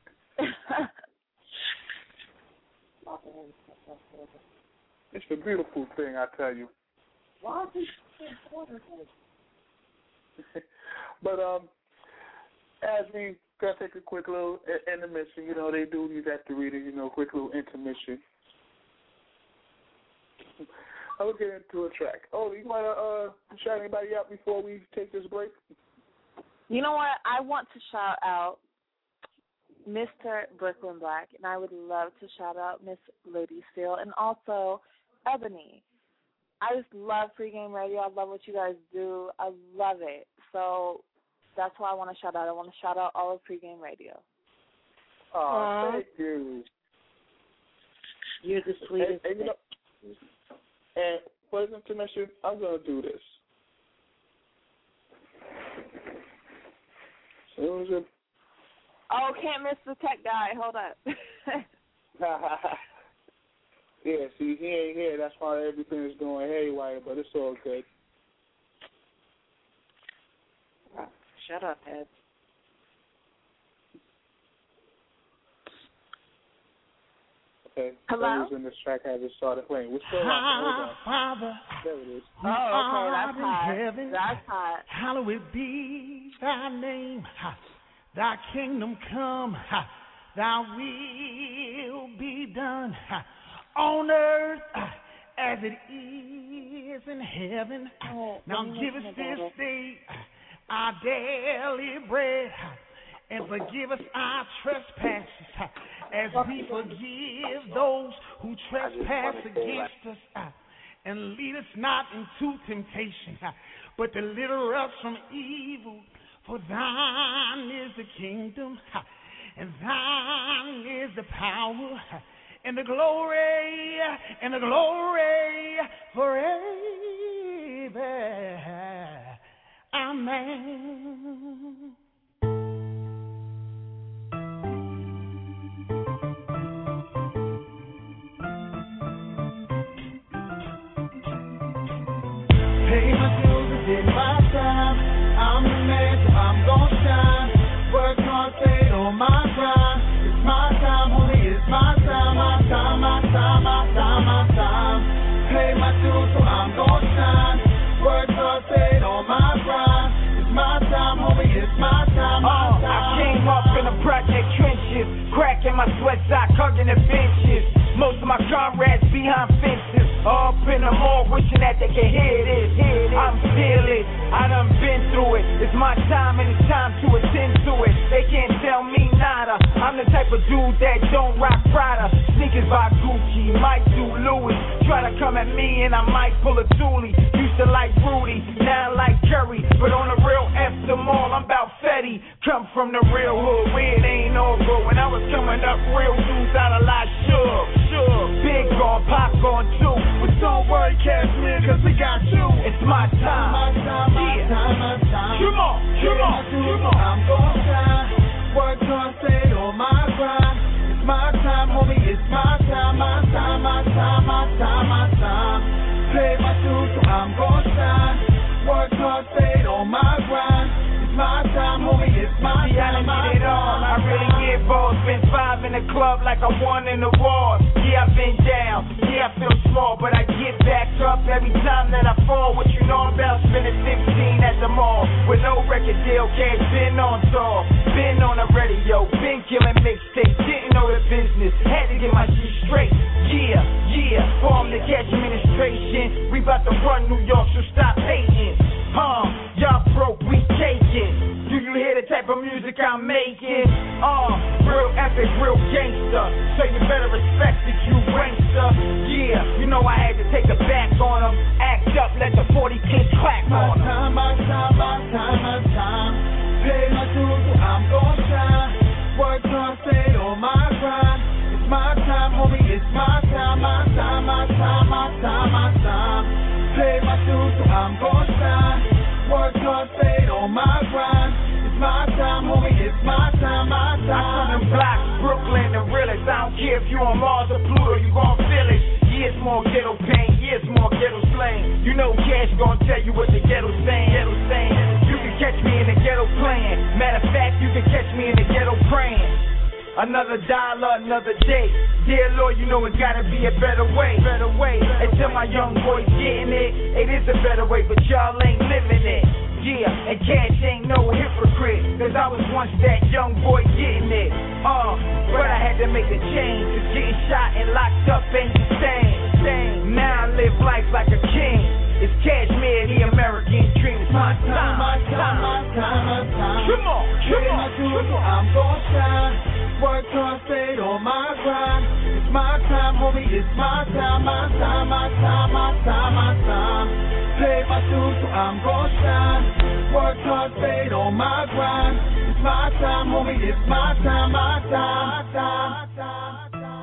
It's a beautiful thing, I tell you. But as we gotta take a quick little intermission, you know, they do use that to read it, you know, quick little intermission. I will get into a track. Oh, you wanna shout anybody out before we take this break? You know what? I want to shout out Mr. Brooklyn Black, and I would love to shout out Miss Lady Steel, and also Ebony. I just love pregame radio. I love what you guys do. I love it. So that's why I want to shout out. I want to shout out all of pregame radio. Oh, thank you. You're the sweetest. And, you know, and for this intermission, I'm going to do this. Oh, can't miss the tech guy. Hold up. Yeah, see, he ain't here. That's why everything is going haywire, but it's all good. Shut up, Ed. Okay. Hello? Who's in this track has just started playing. We're still on. Father, there it is. Oh, okay, that's hot. Heaven, that's hot. Hallowed be thy name. Thy kingdom come. Thy will be done. On earth as it is in heaven. Now give us this day our daily bread, and forgive us our trespasses as we forgive those who trespass against us. And lead us not into temptation, but deliver us from evil. For thine is the kingdom, and thine is the power, and the glory forever. Amen. Pay my dues and did my time. I'm the man, so I'm gon' shine. Work hard, stay on my grind. It's my time, homie, it's my time, my time, my time, my time, my time. Pay my dues, so I'm gon' shine. Work hard, stay on my grind. It's my time, homie, it's my time, my time. I came up in the project trenches, cracking my sweat sock, hugging the benches. Most of my comrades behind fences, up in the mall wishing that they could hear this. I'm feeling, I done been through it. It's my time and it's time to attend to it. They can't tell me nada. I'm the type of dude that don't rock Prada. Sneakers by Gucci, might do Louis. Try to come at me and I might pull a Dooley. Used to like Rudy, now I like Curry. But on the real F the mall, I'm about Fetty. Come from the real hood where it ain't all good. When I was coming up, real dudes out a lot sure. Big on, pop on too. But don't worry, Cashmere, cause we got you. It's my time. My time, my time, my time. Come on. I'm gon' shine. Work hard, stay on my grind. It's my time, homie, it's my time, my time, my time, my time, my time. Play my dues, so I'm gon' shine. Work hard, stay on my grind. It's my time, homie, it's my time, my time. I really get balls. Been 5 in the club like I won in the war. Yeah, I've been down. Yeah, I feel small, but I get back up every time that I fall. What you know about spending 15 at the mall with no record deal, cash, been on tour, been on the radio, been killing mixtapes, didn't know the business, had to get my shit straight. Yeah, form the cash administration. We about to run New York, so stop hating. Y'all broke, we taking. Do you hear the type of music I'm making? Real epic, real gangster. So you better respect it, you gangster. Yeah, you know I had to take the back on them. Act up, let the 40 kids clap on them. My time. Pay my dues, so I'm gon' shine. Work hard, stay on my grind. It's my time, homie, it's my time, my time, my time, my time, my time. Pay my dues, so I'm gon' shine. Work hard, stay on my grind. It's my time, homie, it's my time, my time. I come in blocks, Brooklyn, the realest. I don't care if you on Mars or Pluto, you gon' feel it. Yeah, it's more ghetto pain, yeah, it's more ghetto slang. You know Cash gon' tell you what the ghetto's saying. You can catch me in the ghetto playing. Matter of fact, you can catch me in the ghetto praying. Another dollar, another day. Dear Lord, you know it's gotta be a better way. And tell my young boys getting it is a better way, but y'all ain't living it. Yeah, and Cash ain't no hypocrite, cause I was once that young boy getting it. But I had to make a change, cause getting shot and locked up ain't the same. Now I live life like a king. It's Cashmere, the American dream. It's my time, my time, my time, my time. Come on, I'm gon' shine. Work hard, stay on my grind. It's my time, homie. It's my time, my time, my time, my time, my time. Play my tune, so I'm gon' shine. Work hard, stay on my grind. It's my time, homie. It's my time, my time, my time, my time.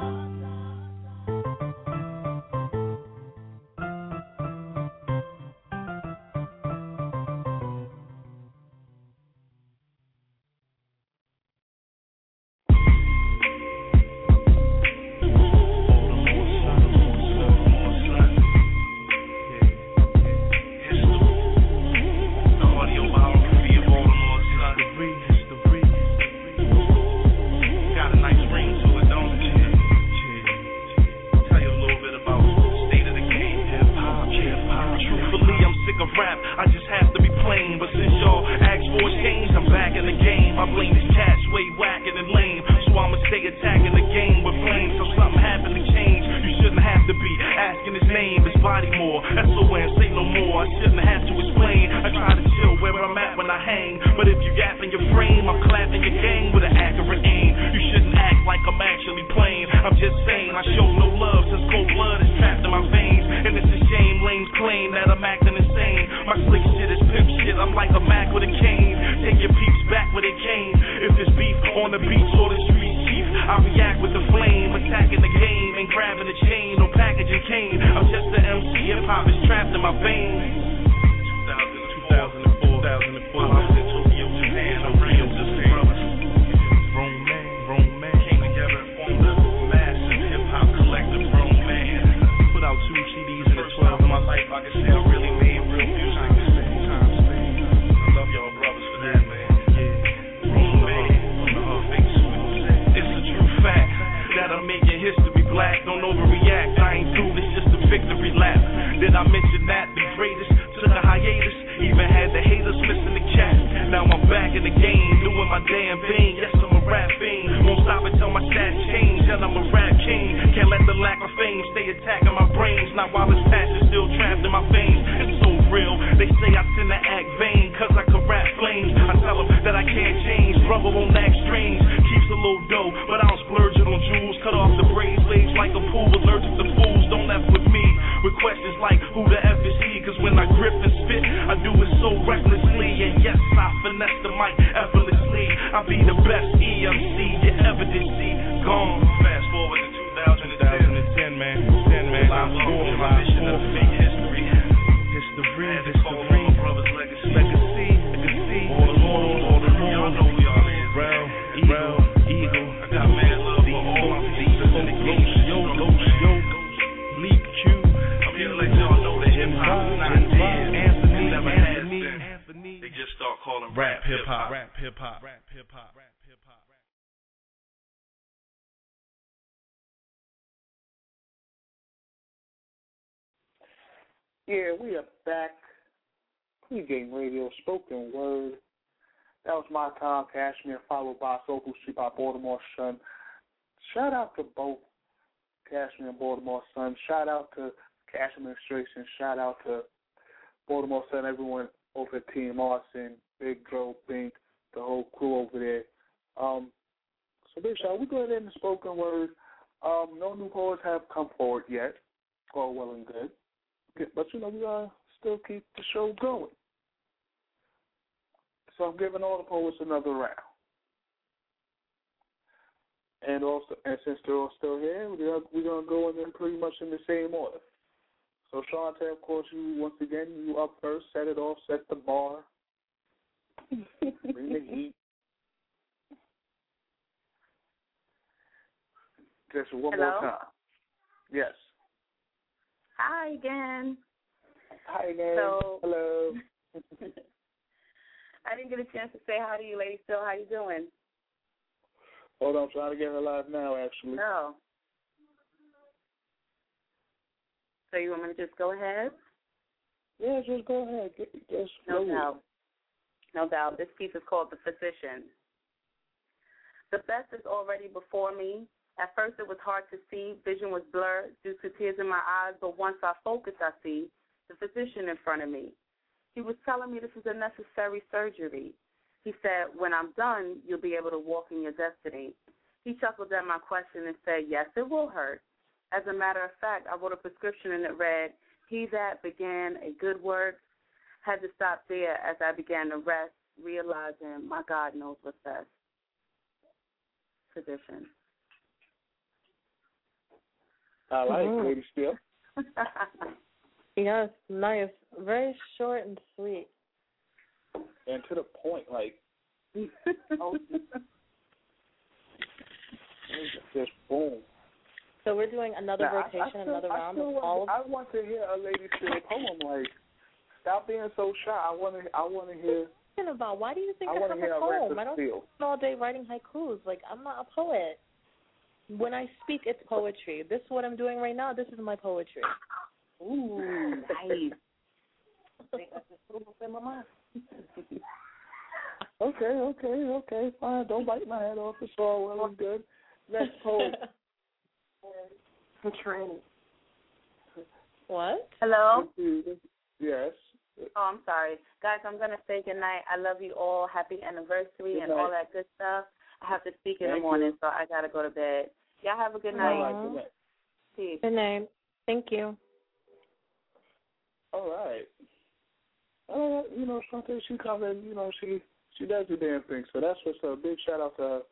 Yeah, we are back. Pre-game radio, spoken word. That was my time, Cashmere, followed by Soulful Street by Baltimore Sun. Shout out to both Cashmere and Baltimore Sun. Shout out to Cash Administration. Shout out to Baltimore Sun, everyone over at Team Austin, Big Dro, Bink, the whole crew over there. So big shout. We go ahead and spoken word. No new poets have come forward yet. All well and good. But, we gotta still keep the show going. So I'm giving all the poets another round. And since they're all still here, we're gonna go in them pretty much in the same order. So Shante, of course, you up first, set it off, set the bar. Bring the heat. Just one more time. Yes. Hi again. Hi again. So, hello. I didn't get a chance to say hi to you, lady. Still, how you doing? Hold on, I'm trying to get her live now, actually. No. So you want me to just go ahead? Yeah, just go ahead. No doubt. no doubt. This piece is called The Physician. The best is already before me. At first it was hard to see. Vision was blurred due to tears in my eyes, but once I focus, I see the physician in front of me. He was telling me this is a necessary surgery. He said, when I'm done, you'll be able to walk in your destiny. He chuckled at my question and said, yes, it will hurt. As a matter of fact, I wrote a prescription and it read, he that began a good work had to stop there as I began to rest, realizing my God knows what's best. Physician. I like Lady Steele. Yes, nice. Very short and sweet. And to the point, like, just boom. So we're doing another rotation, another round of all. I want to hear a Lady Steele poem. Like, stop being so shy. I want to hear. About why do you think I I'm a poem? I don't spend all day writing haikus. Like, I'm not a poet. When I speak, it's poetry. This is what I'm doing right now. This is my poetry. Ooh, nice. Okay, fine. Don't bite my head off. It's all well and good. Next poem. Training. What? Hello? Yes. Oh, I'm sorry. Guys, I'm going to say goodnight. I love you all. Happy anniversary and all that good stuff. I have to speak in the morning, so I got to go to bed. Y'all have a good night. Good night. Peace. Good night. Thank you. All right. Sometimes she comes in, she does the damn thing. So that's what's a big shout out to her.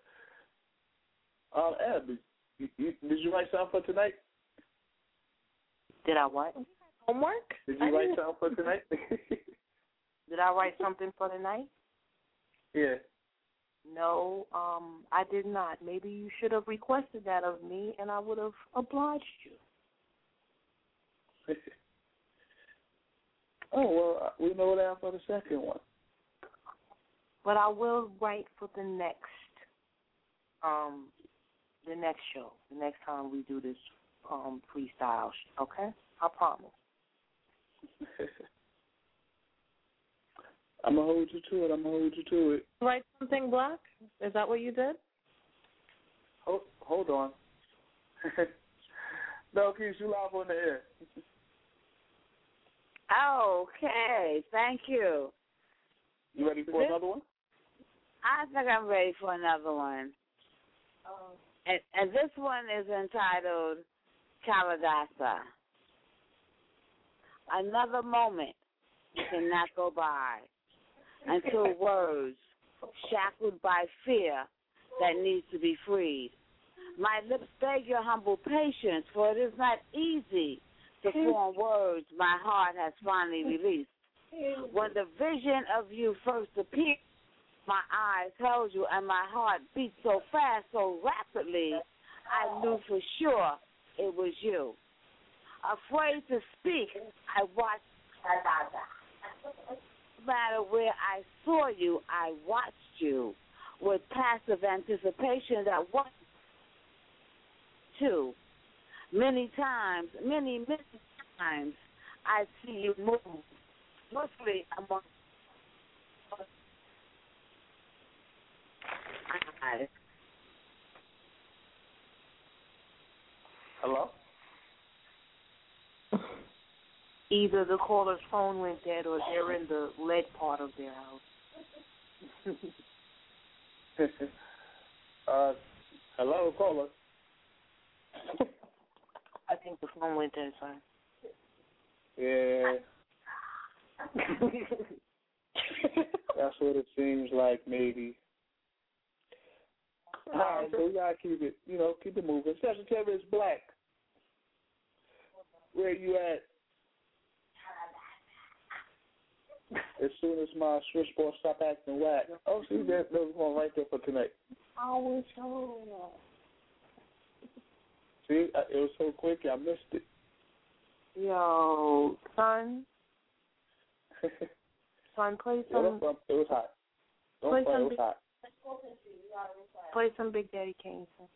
Ab, did you write something for tonight? Did I what? Homework? Did you write something for tonight? Did I write something for tonight? Yeah. No, I did not. Maybe you should have requested that of me, and I would have obliged you. Oh, well, we know that for the second one. But I will write for the next show, the next time we do this freestyle, okay? I promise. I'm going to hold you to it. Write something black? Is that what you did? Hold on. No, Keith, you live on the air. Okay, thank you. You ready for another one? I think I'm ready for another one. And this one is entitled Kalidasa. Another moment cannot go by until words shackled by fear that needs to be freed. My lips beg your humble patience, for it is not easy to form words my heart has finally released. When the vision of you first appeared, my eyes held you and my heart beat so fast, so rapidly, I knew for sure it was you. Afraid to speak, I watched. No matter where I saw you, I watched you with passive anticipation that what too. Many times, many times, I see you move swiftly among eyes. Hello? Either the caller's phone went dead or they're in the lead part of their house. Hello, caller. I think the phone went dead, son. Yeah. That's what it seems like, maybe. All right, so we gotta keep it moving. Sagittarius Black. Where you at? As soon as my switchboard stop acting whack. Oh, see, that was one right there for tonight. I was so. See, it was so quick, I missed it. Yo, son. Son, play some. It was hot. It was hot. Play some Big Daddy Kane, son.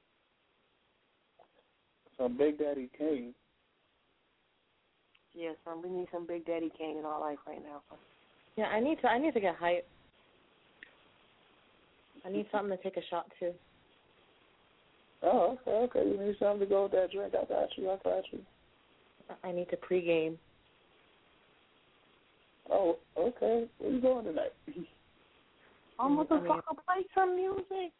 Some Big Daddy Kane. Yeah, son, we need some Big Daddy Kane in our life right now, son. Yeah, I need to get hype. I need something to take a shot to. Oh, okay. You need something to go with that drink. I got you. I need to pregame. Oh, okay. Where you going tonight? I'm going to play some music.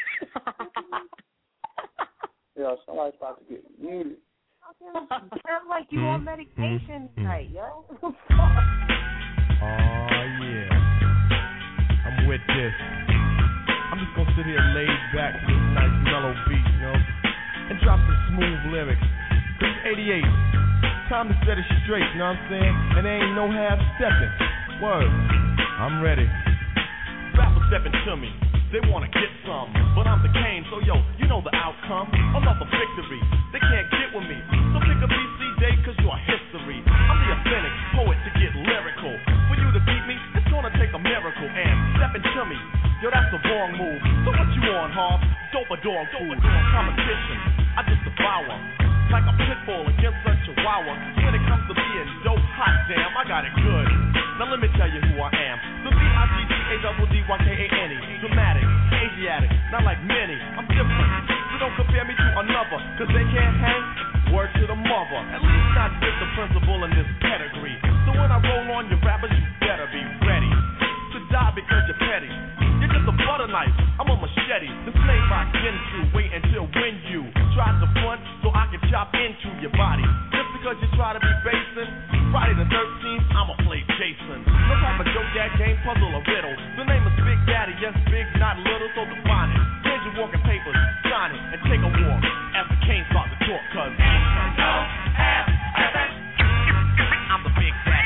Yeah, somebody's about to get muted. Sounds like you on medication tonight, yo. Oh, yeah. I'm with this. I'm just going to sit here laid back to this nice mellow beat, you know, and drop some smooth lyrics. 88. Time to set it straight, you know what I'm saying? And there ain't no half-stepping. Word. I'm ready. Rappers stepping to me. They wanna get some, but I'm the Kane, so yo, you know the outcome. Another victory, they can't get with me. So pick a BC day, cause you're history. I'm the authentic poet to get lyrical. For you to beat me, it's gonna take a miracle. And stepping to me, yo, that's the wrong move. So what you on, Hob? Dope or dog food? Competition, I just devour. Like a pit bull against a chihuahua. When it comes to being dope, hot damn, I got it good. Now let me tell you who I am. The B-I-G-G-A-D-D-Y-K-A-N-E. Dramatic, Asiatic, not like many. I'm different, so don't compare me to another. Cause they can't hang, word to the mother. At least not with the principal in this pedigree. So when I roll on your rappers, you better be ready to die because you're petty. You're just a butter knife, I'm a machete. The slave I get to, wait until when you try to front so I can chop into your body. Just because you try to be basing, Friday the 13th, I'ma play Jason. No type of joke, that game, puzzle, or riddle. The name is Big Daddy, yes, big, not little, so define it. Here's your walking papers, sign it, and take a walk as the Kane starts to talk, cause I'm the Big Daddy.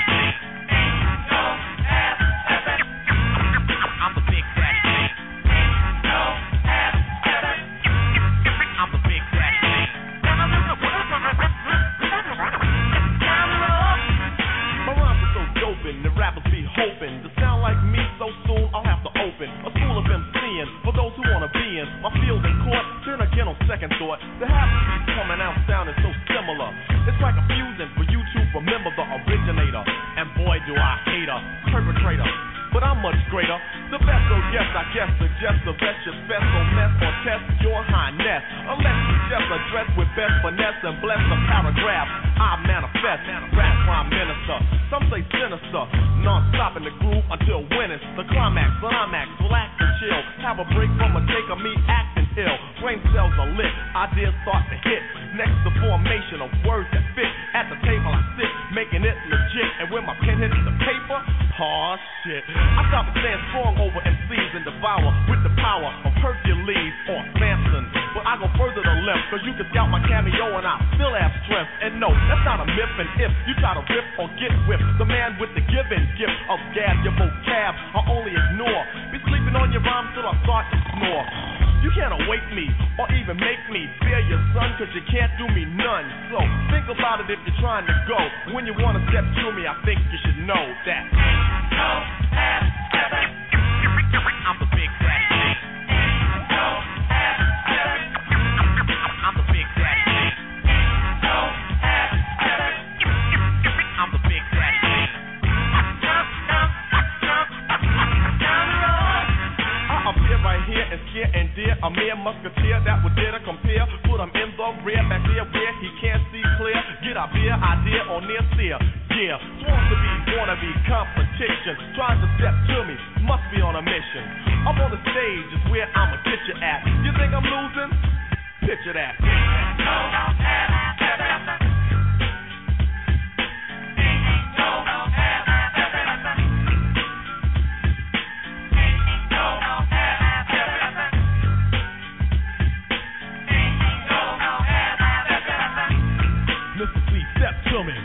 The rappers be hoping to sound like me so soon I'll have to open a school of MCing for those who wanna be in my field in court. Then again on second thought, the half of these coming out sounding so similar. It's like a fusion for you to remember the originator. And boy do I hate a perpetrator, but I'm much greater. The best, so yes, I guess suggest the best you best don't mess or test your highness. Unless you just address with best finesse and bless the paragraph I manifest. Rap prime minister, some say sinister, non-stop in the groove until when it's the climax. Relax and chill, have a break from a take of me acting ill. Brain cells are lit, ideas start to hit. Next the formation of words that fit. At the table I sit, making it legit. And when my pen hits the paper, oh shit, I stop and stand strong over MCs and devour with the power of Hercules or Samson. But I go further to left, cause you can scout my cameo and I still have strength. And no, that's not a myth. And if you try to rip or get whipped, the man with the given gift of gab, your vocab I only ignore. Be sleeping on your rhymes till I start to snore. You can't awake me or even make me fear your son, cause you can't do me none. So think about it if you're trying to go. When you wanna step to me, I think you should know that I'm the Big Daddy. I'm the Big Daddy. I'm the Big Daddy. I appear right here and scare and dare a mere musketeer that would dare to compare. Put him in the rear, back there where he can't see clear. Get a beer idea or near seer. Yeah, wants to be, wanna be competition. Trying to step to me, must be on a mission. Up on the stage is where I'ma get you at. You think I'm losing? Picture that. Mr. C, step to me.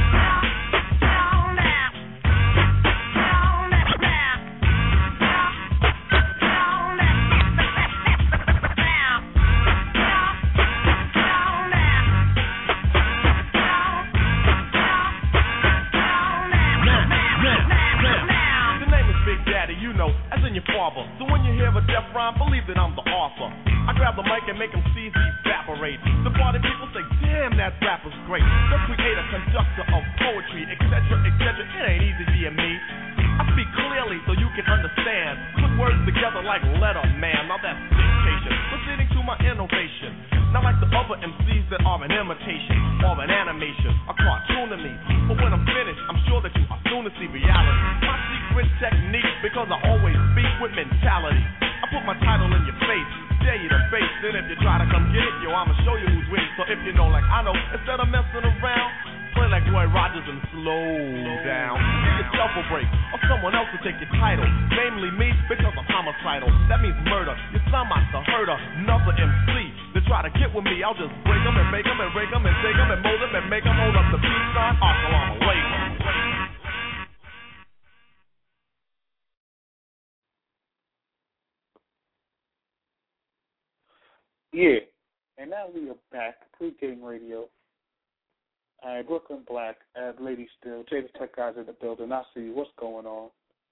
So when you hear a death rhyme, believe that I'm the author. I grab the mic and make them MCs evaporate. The party people say, damn, that rapper's great. The creator, conductor of poetry, etc., etc. It ain't easy being me. I speak clearly so you can understand. Put words together like letter, man. Now that's dictation. Proceeding to my innovation. Not like the other MCs that are an imitation or an animation, a cartoon to me. But when I'm finished, I'm sure that you are soon to see reality. My secret technique, because I always speak with mentality. I put my title in your face, dare you to face it. If you try to come get it, yo, I'ma show you who's winning. So if you know like I know, instead of messing around, play like Roy Rogers and slow down. Give yourself a break, or someone else will take your title. Namely me, because I'm homicidal. That means murder. You sound like the herder, another MC. They try to get with me, I'll just break them and make them and break them and take them and mold them and make them hold up the peace sign. Assalamu alaikum. Yeah, and now we are back, Pre-Game Radio. Brooklyn Black, Lady Steel, Jada Tech guys in the building. I see what's going on.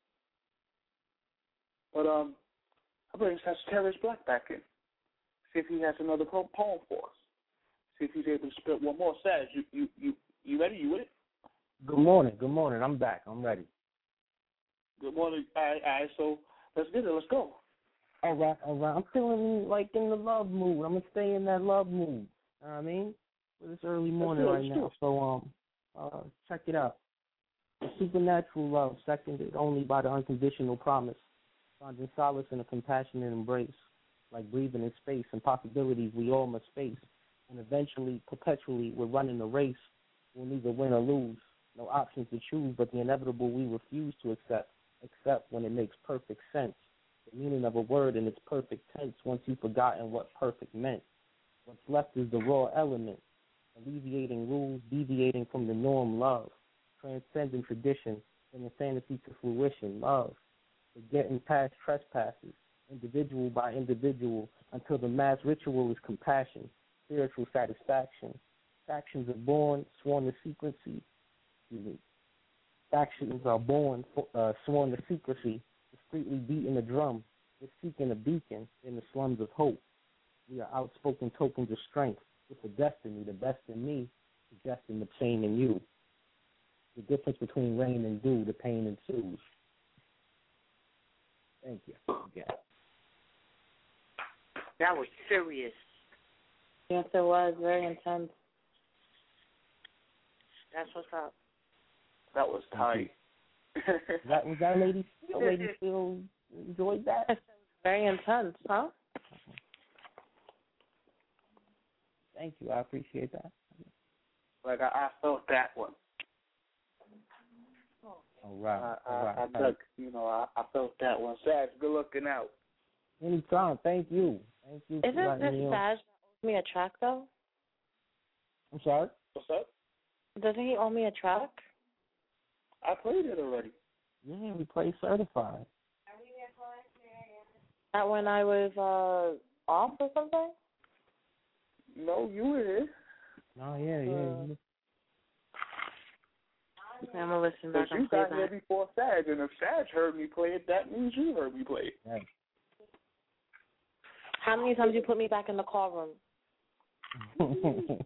But I bring Sagittarius Black back in. See if he has another poem for us. See if he's able to spit one more. Sag, you ready? You with it? Good morning. I'm back. I'm ready. Good morning. All right, so let's get it. Let's go. All right. I'm feeling like in the love mood. I'm going to stay in that love mood. You know what I mean? It's early morning right now, so check it out. The supernatural love, seconded only by the unconditional promise, finding solace in a compassionate embrace, like breathing in space and possibilities we all must face, and eventually, perpetually, we're running a race. We'll neither win or lose, no options to choose, but the inevitable we refuse to accept, except when it makes perfect sense. The meaning of a word in its perfect tense, once you've forgotten what perfect meant. What's left is the raw element. Alleviating rules, deviating from the norm, love, transcending tradition, and insanity to fruition, love, getting past trespasses, individual by individual, until the mass ritual is compassion, spiritual satisfaction. Factions are born, sworn to secrecy. Factions are born, sworn to secrecy, discreetly beating the drum, we're seeking a beacon in the slums of hope. We are outspoken tokens of strength. With the destiny, the best in me, suggesting the pain in you. The difference between rain and dew, the pain ensues. Thank you. Yeah. That was serious. Yes, it was. Very intense. That's what's up. That was tight. was that Lady Steel? Lady Steel enjoyed that? Yes, it was very intense, huh? Thank you. I appreciate that. Like, I felt that one. All right. I dug, I felt that one. Sag, good looking out. Anytime. Thank you. Isn't this Sag that owes me a track, though? I'm sorry? What's up? Doesn't he owe me a track? I played it already. Yeah, we played Certified. That when I was off or something? No, you were here. Oh, yeah. I'm going to listen back and you play got that. here before Sag, and if Sag heard me play it, that means you heard me play it. Right. How many times you put me back in the call room?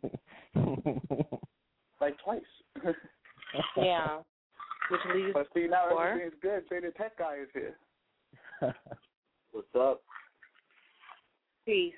Like twice. Yeah. Which leaves But see, now 4. everything's good. Say the tech guy is here. What's up? Peace.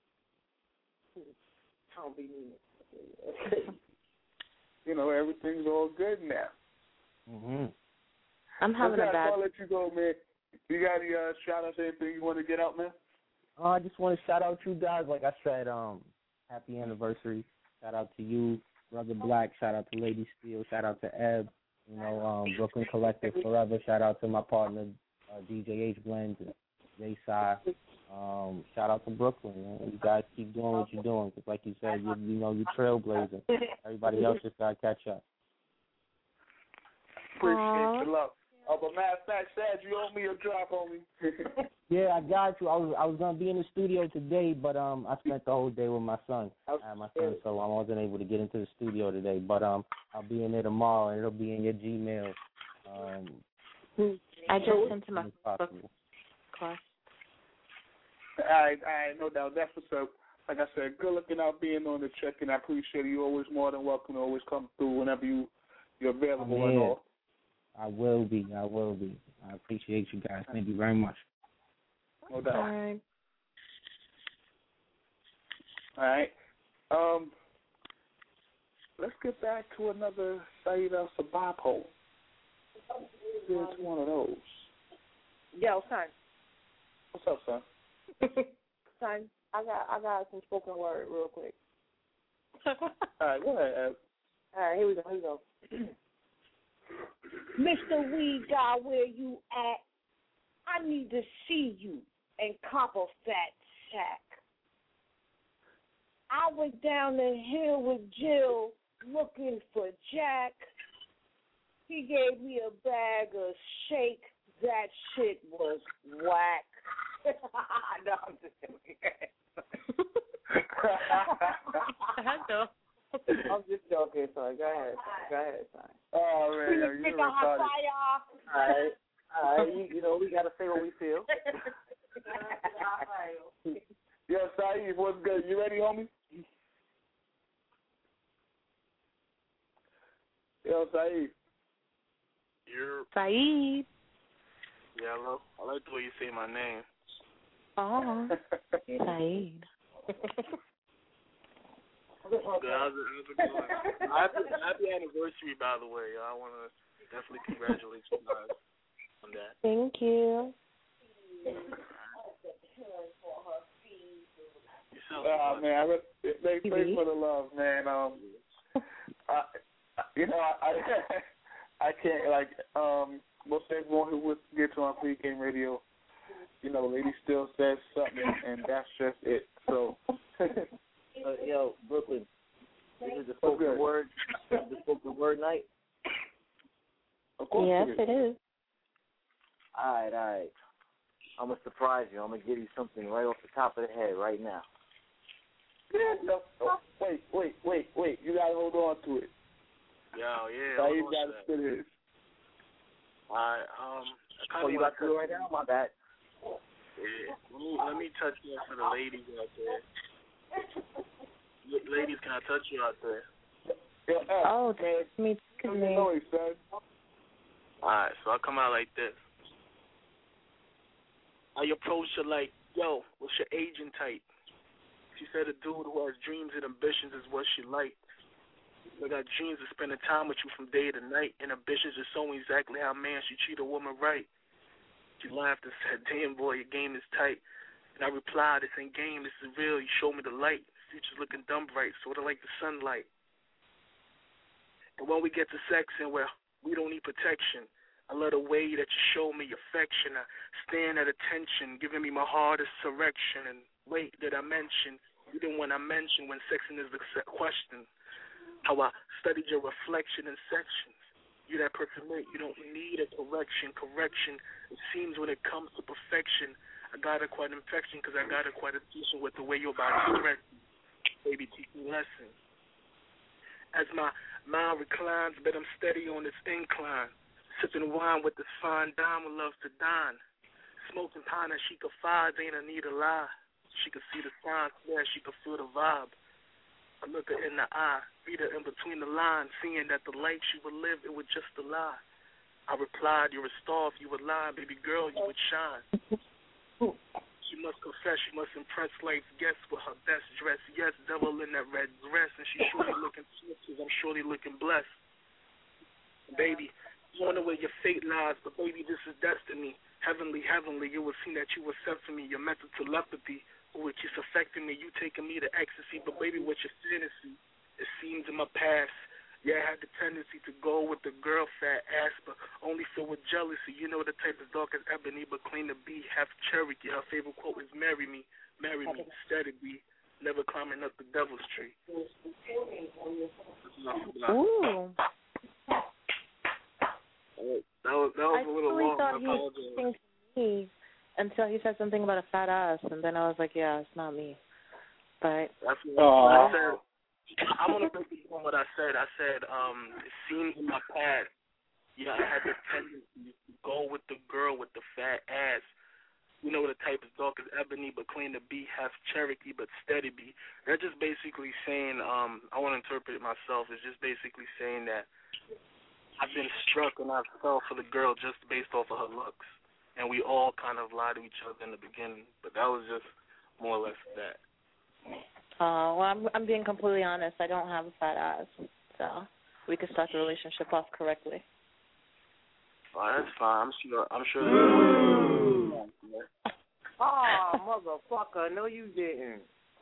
Don't be mean. Everything's all good now. Mm-hmm. I'm having a bad... I'll let you go, man. You got any shout-outs, anything you want to get out, man? I just want to shout out you guys. Like I said, happy anniversary. Shout out to you, Brother Black. Shout out to Lady Steel. Shout out to Eb. Brooklyn Collective Forever. Shout out to my partner, DJ H Blends and Jay Sai. Shout out to Brooklyn, man. You guys keep doing what you're doing, because like you said, you're trailblazing. Everybody else just got to catch up. Appreciate the love. But matter of fact, Sag, you owe me a drop, homie. Yeah, I got you. I was gonna be in the studio today, but I spent the whole day with my son. I had my son, so I wasn't able to get into the studio today. But I'll be in there tomorrow, and it'll be in your Gmail. I just sent him a book class. All right, no doubt. That's what's up. Like I said, good looking out being on the check, and I appreciate you. Always more than welcome to always come through whenever you're available and all. I will be. I appreciate you guys. Thank you very much. No doubt. All right. Let's get back to another Saeed Al-Sabah poll. It's one of those. Yo, son. What's up, son? Son, I got some spoken word real quick. All right, go ahead, Ed. All right, here we go. Mr. Weed Guy, where you at? I need to see you and Copper Fat Sack. I went down the hill with Jill looking for Jack. He gave me a bag of shake. That shit was whack. No, I'm just kidding. I'm just joking, son. Go ahead, son. Oh, man, you're retarded. All right. You know, we got to say what we feel. Yo, Saeed, what's good? You ready, homie? Yo, Saeed. Saeed. Yeah, hello. I like the way you say my name. Oh, Saeed. How's it going? Happy anniversary, by the way. I want to definitely congratulate you guys on that. Thank you. Man, thanks for the love, man. I can't, most everyone who would get on pregame radio, lady still says something, and that's just it. So, yo, Brooklyn, this is the spoken word. The spoken word night. Of course, yes, it is. All right. I'm gonna surprise you. I'm gonna give you something right off the top of the head right now. Yeah, no. Wait. You gotta hold on to it. Yeah. Saeed gotta spit his. All right. You got to do it right now? My bad. Yeah. Let me touch you for the ladies out there. Ladies, can I touch you out there? Yeah, oh, me too. All right, so I come out like this. I approach her like, yo, what's your agent type? She said a dude who has dreams and ambitions is what she likes. I got dreams of spending time with you from day to night, and ambitions is showing exactly how a man should treat a woman right. She laughed and said, damn, boy, your game is tight. And I replied, this ain't game, this is real. You show me the light. The future's looking dumb bright, sort of like the sunlight. And when we get to sex and, well, we don't need protection, I love the way that you show me affection. I stand at attention, giving me my hardest erection. And wait, did I mention, even when I mention when sexing is the question, how I studied your reflection in sections. You that perfect mate, you don't need a correction. Correction, it seems when it comes to perfection, I got a quite infection because I got a quite obsession with the way your body stretches. Baby, teach me lessons. As my mind reclines, but I'm steady on this incline. Sipping wine with this fine dime who loves to dine. Smoking pine and she could find, ain't a need a lie. She could see the signs there, she could feel the vibe. I look her in the eye, read her in between the lines, seeing that the life she would live, it was just a lie. I replied, you're a star if you would lie, baby girl, you would shine. She must confess, she must impress life's guests with her best dress. Yes, devil in that red dress, and she's surely looking sweet, I'm surely looking blessed. Baby, you wonder where your fate lies, but baby, this is destiny. Heavenly, you would see that you were sent for me, your mental telepathy. Which is affecting me, you taking me to ecstasy, but baby, what's your fantasy? It seems in my past, yeah, I had the tendency to go with the girl fat ass, but only filled with jealousy. You know the type is dark as ebony, but claim to be half Cherokee. Her favorite quote is marry me, steady be, never climbing up the devil's tree. Ooh. That was a little long. I apologize. Until he said something about a fat ass, and then I was like, yeah, it's not me. But that's what I said. I'm going to repeat what I said. I said, it seems in my past, yeah, I had the tendency to go with the girl with the fat ass. You know, the type is dark as ebony, but claim to be half Cherokee, but steady be. They're just basically saying, I want to interpret it myself, it's just basically saying that I've been struck and I've fell for the girl just based off of her looks. And we all kind of lie to each other in the beginning, but that was just more or less that. Well, I'm being completely honest. I don't have a fat ass, so we could start the relationship off correctly. Oh, that's fine. I'm sure. Oh, motherfucker! No, you didn't.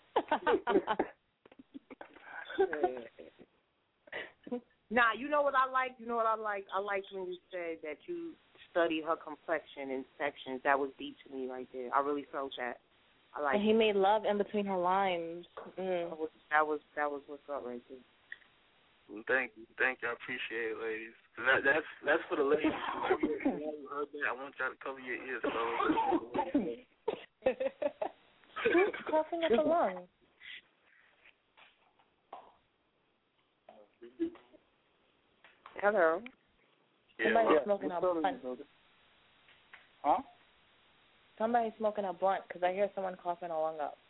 Nah, you know what I like? I like when you said that you study her complexion in sections. That was deep to me right there. I really felt that. I like. And he made love in between her lines. That was what's up right there. Thank you. I appreciate it, ladies. That's for the ladies. Whenever you heard that, I want y'all to cover your ears, fellas. Who's coughing up a lung? Hello. Somebody's smoking a blunt. Huh? Somebody's smoking a blunt because I hear someone coughing a lung up.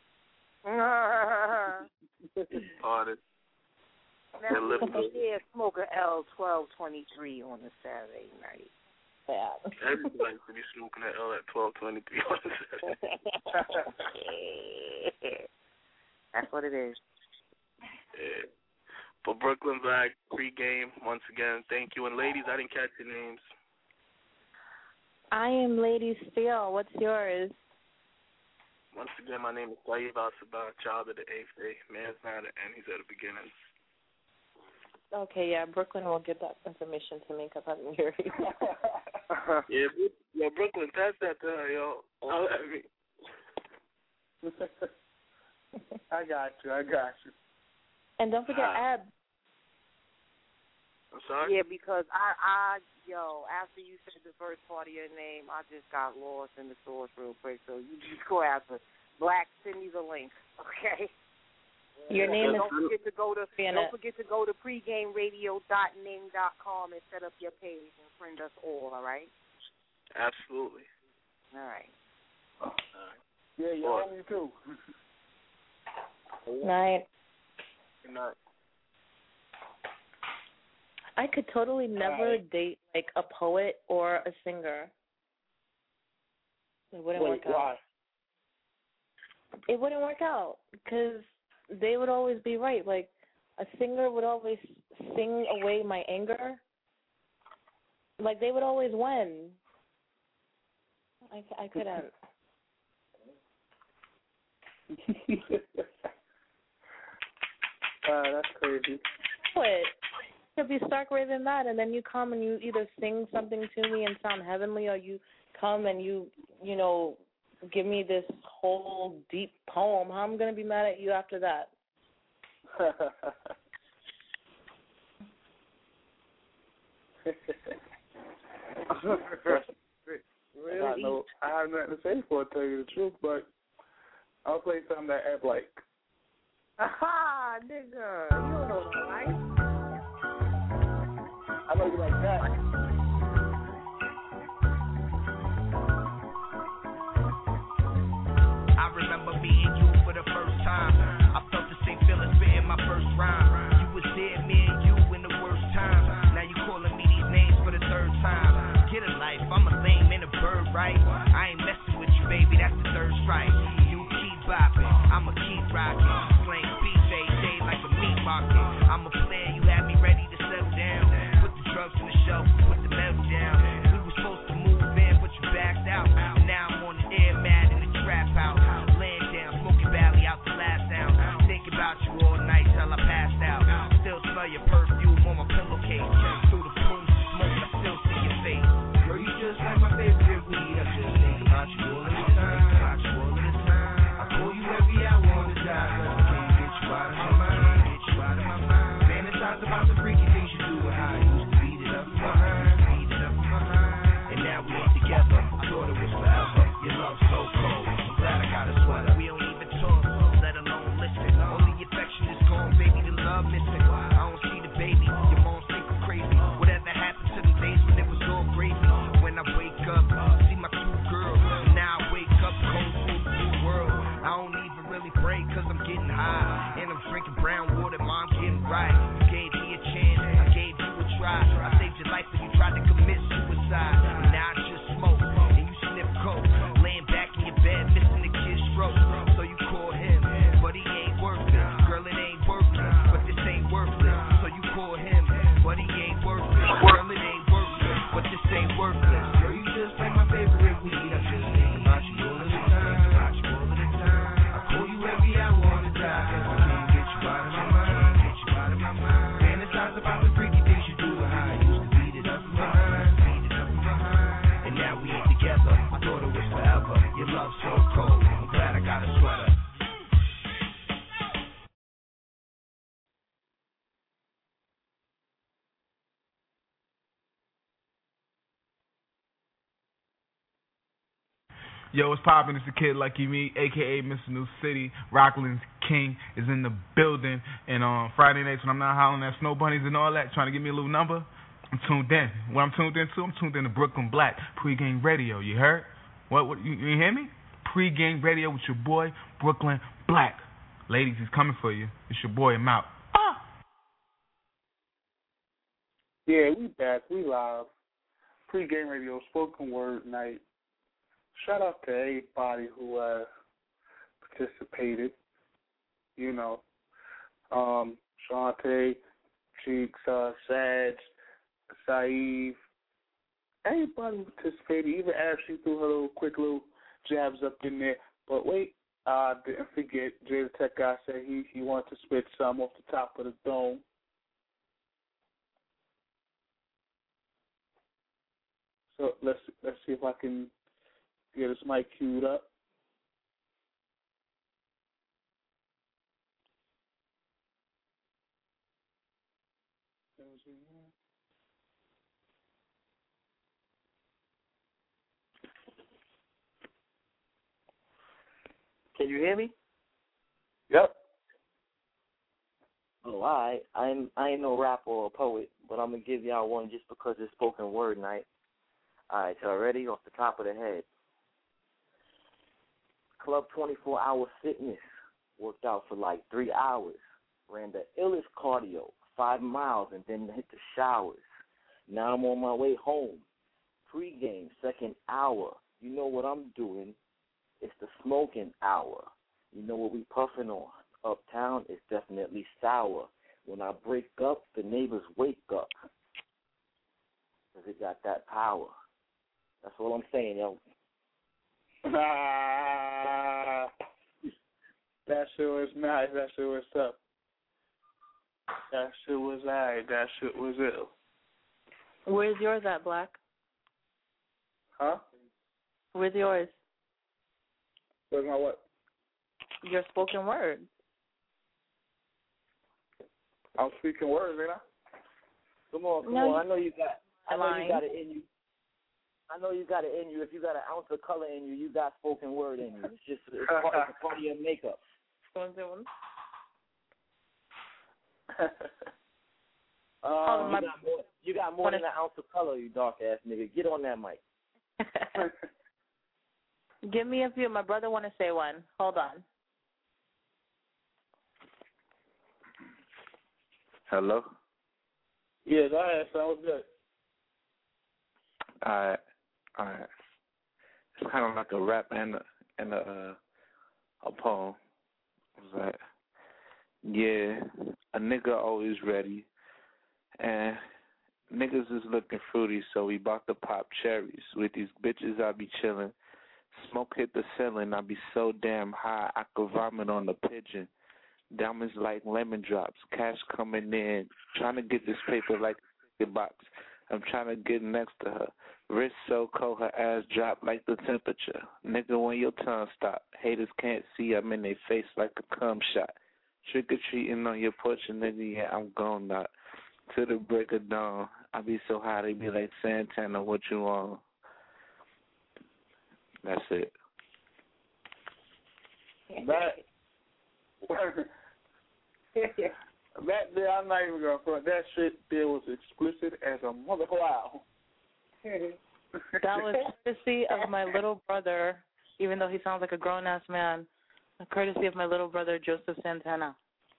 Now, yeah, Smoker L1223 on a Saturday night. Yeah. Everybody should be smoking that L at 12:23 on a Saturday. That's what it is. Yeah. For Brooklyn Black pregame, once again, thank you. And ladies, I didn't catch your names. I am Lady Steele. What's yours? Once again, my name is Saeed Al-Sabah, child of the 8th day. Man's not at the end, he's at the beginning. Okay, yeah, Brooklyn will get that information to me because I'm here. Yeah, Brooklyn, pass that to her, yo. I got you. And don't forget Ab. I'm sorry? Yeah, because after you said the first part of your name, I just got lost in the source real quick. So you just go after Black, send me the link, okay? Your name is. Don't forget to go to pregameradio.ning.com and set up your page and friend us all right? Absolutely. All right. Yeah, you owe me too. Night. Good night. I could totally never date like a poet or a singer. It wouldn't work out. Why? It wouldn't work out because they would always be right. Like a singer would always sing away my anger. Like they would always win. I couldn't. That's crazy. It could be starker than that, and then you come and you either sing something to me and sound heavenly, or you come and you give me this whole deep poem. How am I going to be mad at you after that? Really? I have nothing to say for it, to tell you the truth, but I'll play something that Ed like. Aha, nigga. You don't know what I like. I know you like that. I remember meeting you for the first time. I felt the same feeling spitting my first rhyme. You was there, me and you in the worst times. Now you calling me these names for the third time. Get a life, I'm a lame and a bird, right? I ain't messing with you, baby, that's the third strike. You keep bopping, I'ma keep rocking. Slang BJJ like a meat market. I'm a player, you had me ready to settle down. Put the drugs in the shelf, put the metal down. We were supposed to move in, but you backed out. And now I'm on the air mad in the trap house. Laying down, smoking valley out the last down. Thinking about you all night till I passed out. Still smell your perfume on my pillowcase. Through the plumes of smoke, I still see your face. Girl, you just like my favorite weed. I just think about you all the time. I call you every hour on the dot. I can't get you out of my mind. Fantasize about the freaky things you do and how I used to beat it up from behind. And now we ain't together. I thought it was forever. Your love's so cold. I'm glad I got a sweater. We don't even talk, let alone listen. Only affection is gone, baby. The love missing. I don't see the Yo, what's poppin'? It's the Kid Lucky Me, a.k.a. Mr. New City. Rockland's King is in the building. And on Friday nights when I'm not hollering at snow bunnies and all that, trying to give me a little number, I'm tuned in. What I'm tuned in to? I'm tuned in to Brooklyn Black, Pre-Game Radio. You heard? What you hear me? Pre-Game Radio with your boy, Brooklyn Black. Ladies, he's coming for you. It's your boy, I'm out. Yeah, we back. We live. Pre-Game Radio, spoken word night. Shout out to everybody who participated. You know, Shantae, Cheeks, Saj, Saeed, everybody who participated. Even Ashley threw her quick little jabs up in there. But wait, didn't forget, Jay the Tech Guy said he wanted to spit some off the top of the dome. So let's see if I can get his mic queued up. Can you hear me? Yep. Oh, I ain't no rapper or a poet, but I'm gonna give y'all one just because it's spoken word night. All right, y'all ready? Off the top of the head. Club 24-hour fitness. Worked out for like 3 hours. Ran the illest cardio, 5 miles, and then hit the showers. Now I'm on my way home. Pre-game, second hour. You know what I'm doing. It's the smoking hour. You know what we puffing on. Uptown is definitely sour. When I break up, the neighbors wake up. Because it got that power. That's all I'm saying, yo. That shit was nice. That shit was up. That shit was alright. That shit was ill. Where's yours at, Black? Huh? Where's yours? Where's my what? Your spoken word. I'm speaking words, ain't I? Come on. I know you got it in you. I know you got it in you. If you got an ounce of color in you, you got spoken word in you. It's a part of your makeup. You got more than an ounce of color, you dark ass nigga. Get on that mic. Give me a few. My brother want to say one. Hold on. Hello? Yeah, go ahead, son. What's good? All right. It's kind of like a rap and a poem. It's like, yeah, a nigga always ready, and niggas is looking fruity, so we bout to pop cherries. With these bitches, I be chillin'. Smoke hit the ceiling, I be so damn high, I could vomit on the pigeon. Diamonds like lemon drops, cash coming in, trying to get this paper like a box. I'm trying to get next to her. Wrist so cold, her ass drop like the temperature. Nigga, when your tongue stop, haters can't see, I'm in their face like a cum shot. Trick-or-treating on your porch, nigga, yeah, I'm gone out. To the break of dawn, I be so high, they be like, Santana, what you want? That's it. That there, I'm not even going to front. That shit there was explicit as a mother. Wow. That was courtesy of my little brother, even though he sounds like a grown-ass man. Courtesy of my little brother, Joseph Santana.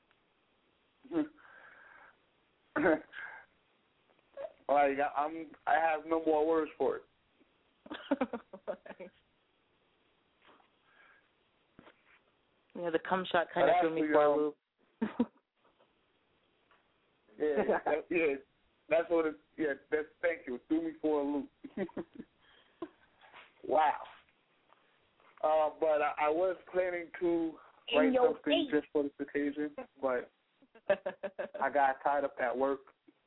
Like, I have no more words for it. Yeah, the cum shot kind of threw me for a loop. Yeah, that's what it. Yeah, thank you. It threw me for a loop. Wow. But I was planning to write something just for this occasion, but I got tied up at work.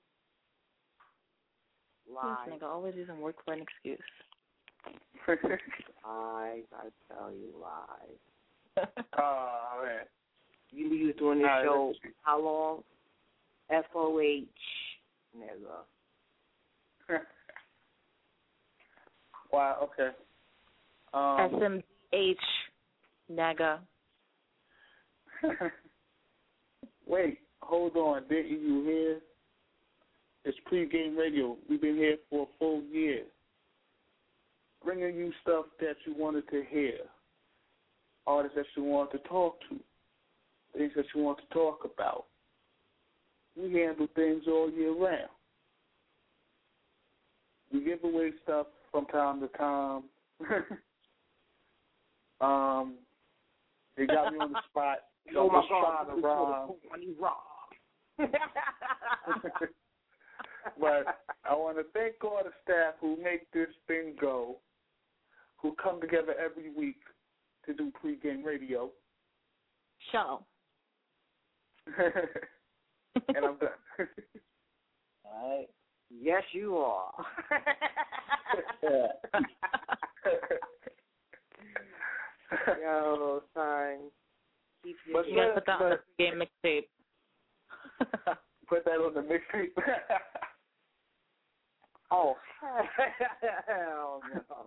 Lies. This nigga always using work for an excuse. I tell you lies. Oh, man. You was doing this show how long? FOH. Nigga. Wow, okay. SMH, Naga. Wait, hold on. Didn't you hear? It's pregame radio. We've been here for a full year. Bringing you stuff that you wanted to hear. Artists that you want to talk to. Things that you want to talk about. We handle things all year round. We give away stuff from time to time. They got me on the spot. Oh my God! But I want to thank all the staff who make this thing go, who come together every week to do pregame radio. Show. And I'm done. All right. Yes, you are. Yo, son. You gotta put that on the game mixtape. Put that on the mixtape. Oh, hell no.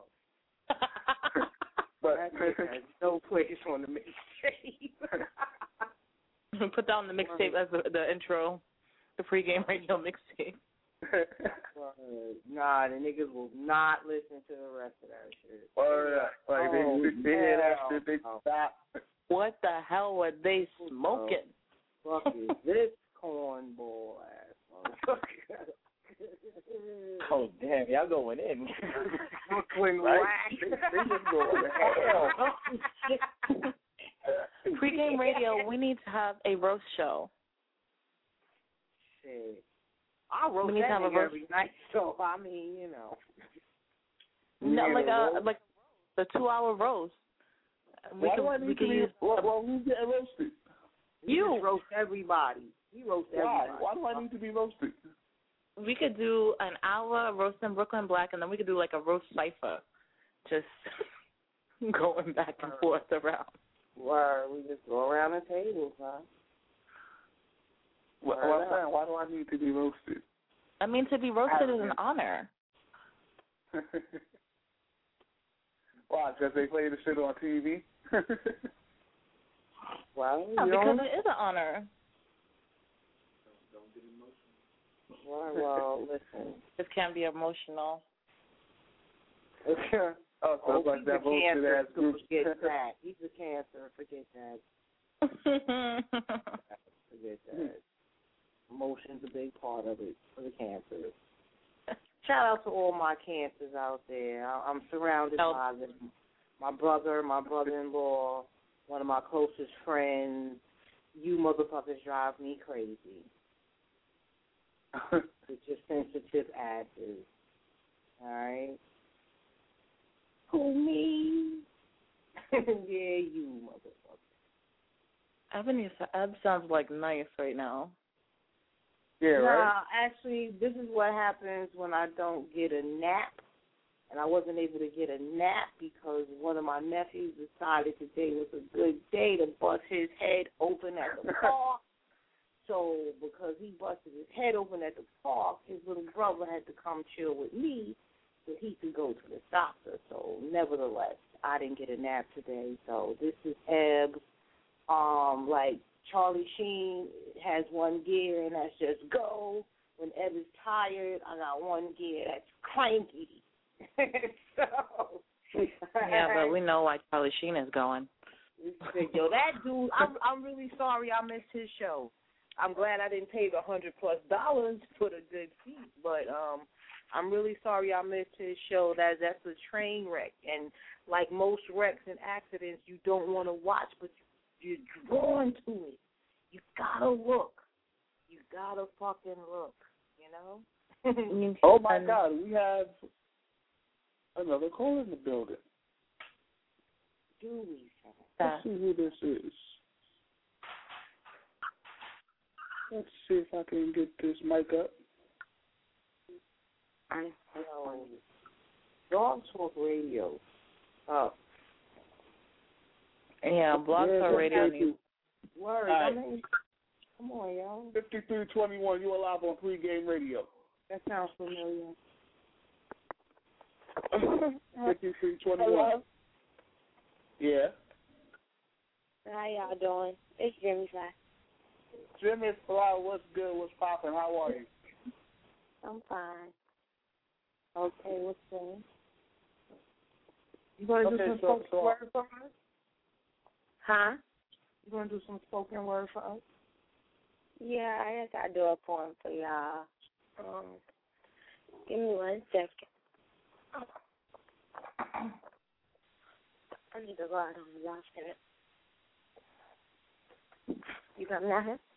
But there's no place on the mixtape. Put that on the mixtape as the intro, the pregame radio mixtape. Nah, the niggas will not listen to the rest of that shit. Like they hear that shit, they stop. What the hell were they smoking? Fuck is this cornball ass motherfucker? Oh damn, y'all going in. Brooklyn right? Wax. They just going to hell. Pregame radio, we need to have a roast show. Shit. I'll roast We need to have a that roast. every night, so I mean, you know. No, like the 2-hour roast. Why do I need to be? Well, who's getting roasted? You roast everybody. You roast everybody. Why do I need to be roasted? We could do an hour roasting Brooklyn Black, and then we could do like a roast cipher, just going back and forth around. Where we just go around the table, huh? Why do I need to be roasted? I mean, to be roasted is an honor. Why? Because they play the shit on TV? Well, yeah, because it is an honor. Well, listen. This can be emotional. Oh, so it's like that bullshit ass group. Forget that. He's a cancer. Forget that. Forget that. Emotion's a big part of it for the cancer. Shout out to all my cancers out there. I'm surrounded by them. My brother, my brother-in-law, one of my closest friends. You motherfuckers drive me crazy. With your sensitive asses. All right? Who, me? Yeah, you motherfucker. Eb sounds like nice right now. Yeah, right? Actually, this is what happens when I don't get a nap. And I wasn't able to get a nap because one of my nephews decided today was a good day to bust his head open at the park. So because he busted his head open at the park, his little brother had to come chill with me so he could go to the doctor. So nevertheless, I didn't get a nap today. So this is Eb. Like Charlie Sheen has one gear, and that's just go. When Eb is tired, I got one gear, that's cranky. So yeah, but we know why Charlie Sheen is going. Yo, that dude, I'm really sorry I missed his show. I'm glad I didn't pay the $100+ for the good seat, but I'm really sorry I missed his show. That's a train wreck, and like most wrecks and accidents, you don't want to watch, but you're drawn to it. You gotta look. You gotta fucking look. You know. Oh my God, we have another call in the building. Do we? Let's see who this is. Let's see if I can get this mic up. Dog Talk Radio. Oh. Yeah, Blog Talk Radio. Word. Right. I mean, come on, y'all. 5321, you are live on pregame radio. That sounds familiar. 5321. Hello? Yeah. How y'all doing? It's Jimmy Fly. Jimmy Fly, what's good? What's poppin'? How are you? I'm fine. Okay, what's going? You gonna do some spoken word for us? Huh? You gonna do some spoken word for us? Yeah, I guess I'll do a poem for y'all. Give me 1 second. I need to go out on the loft in it. You coming out here?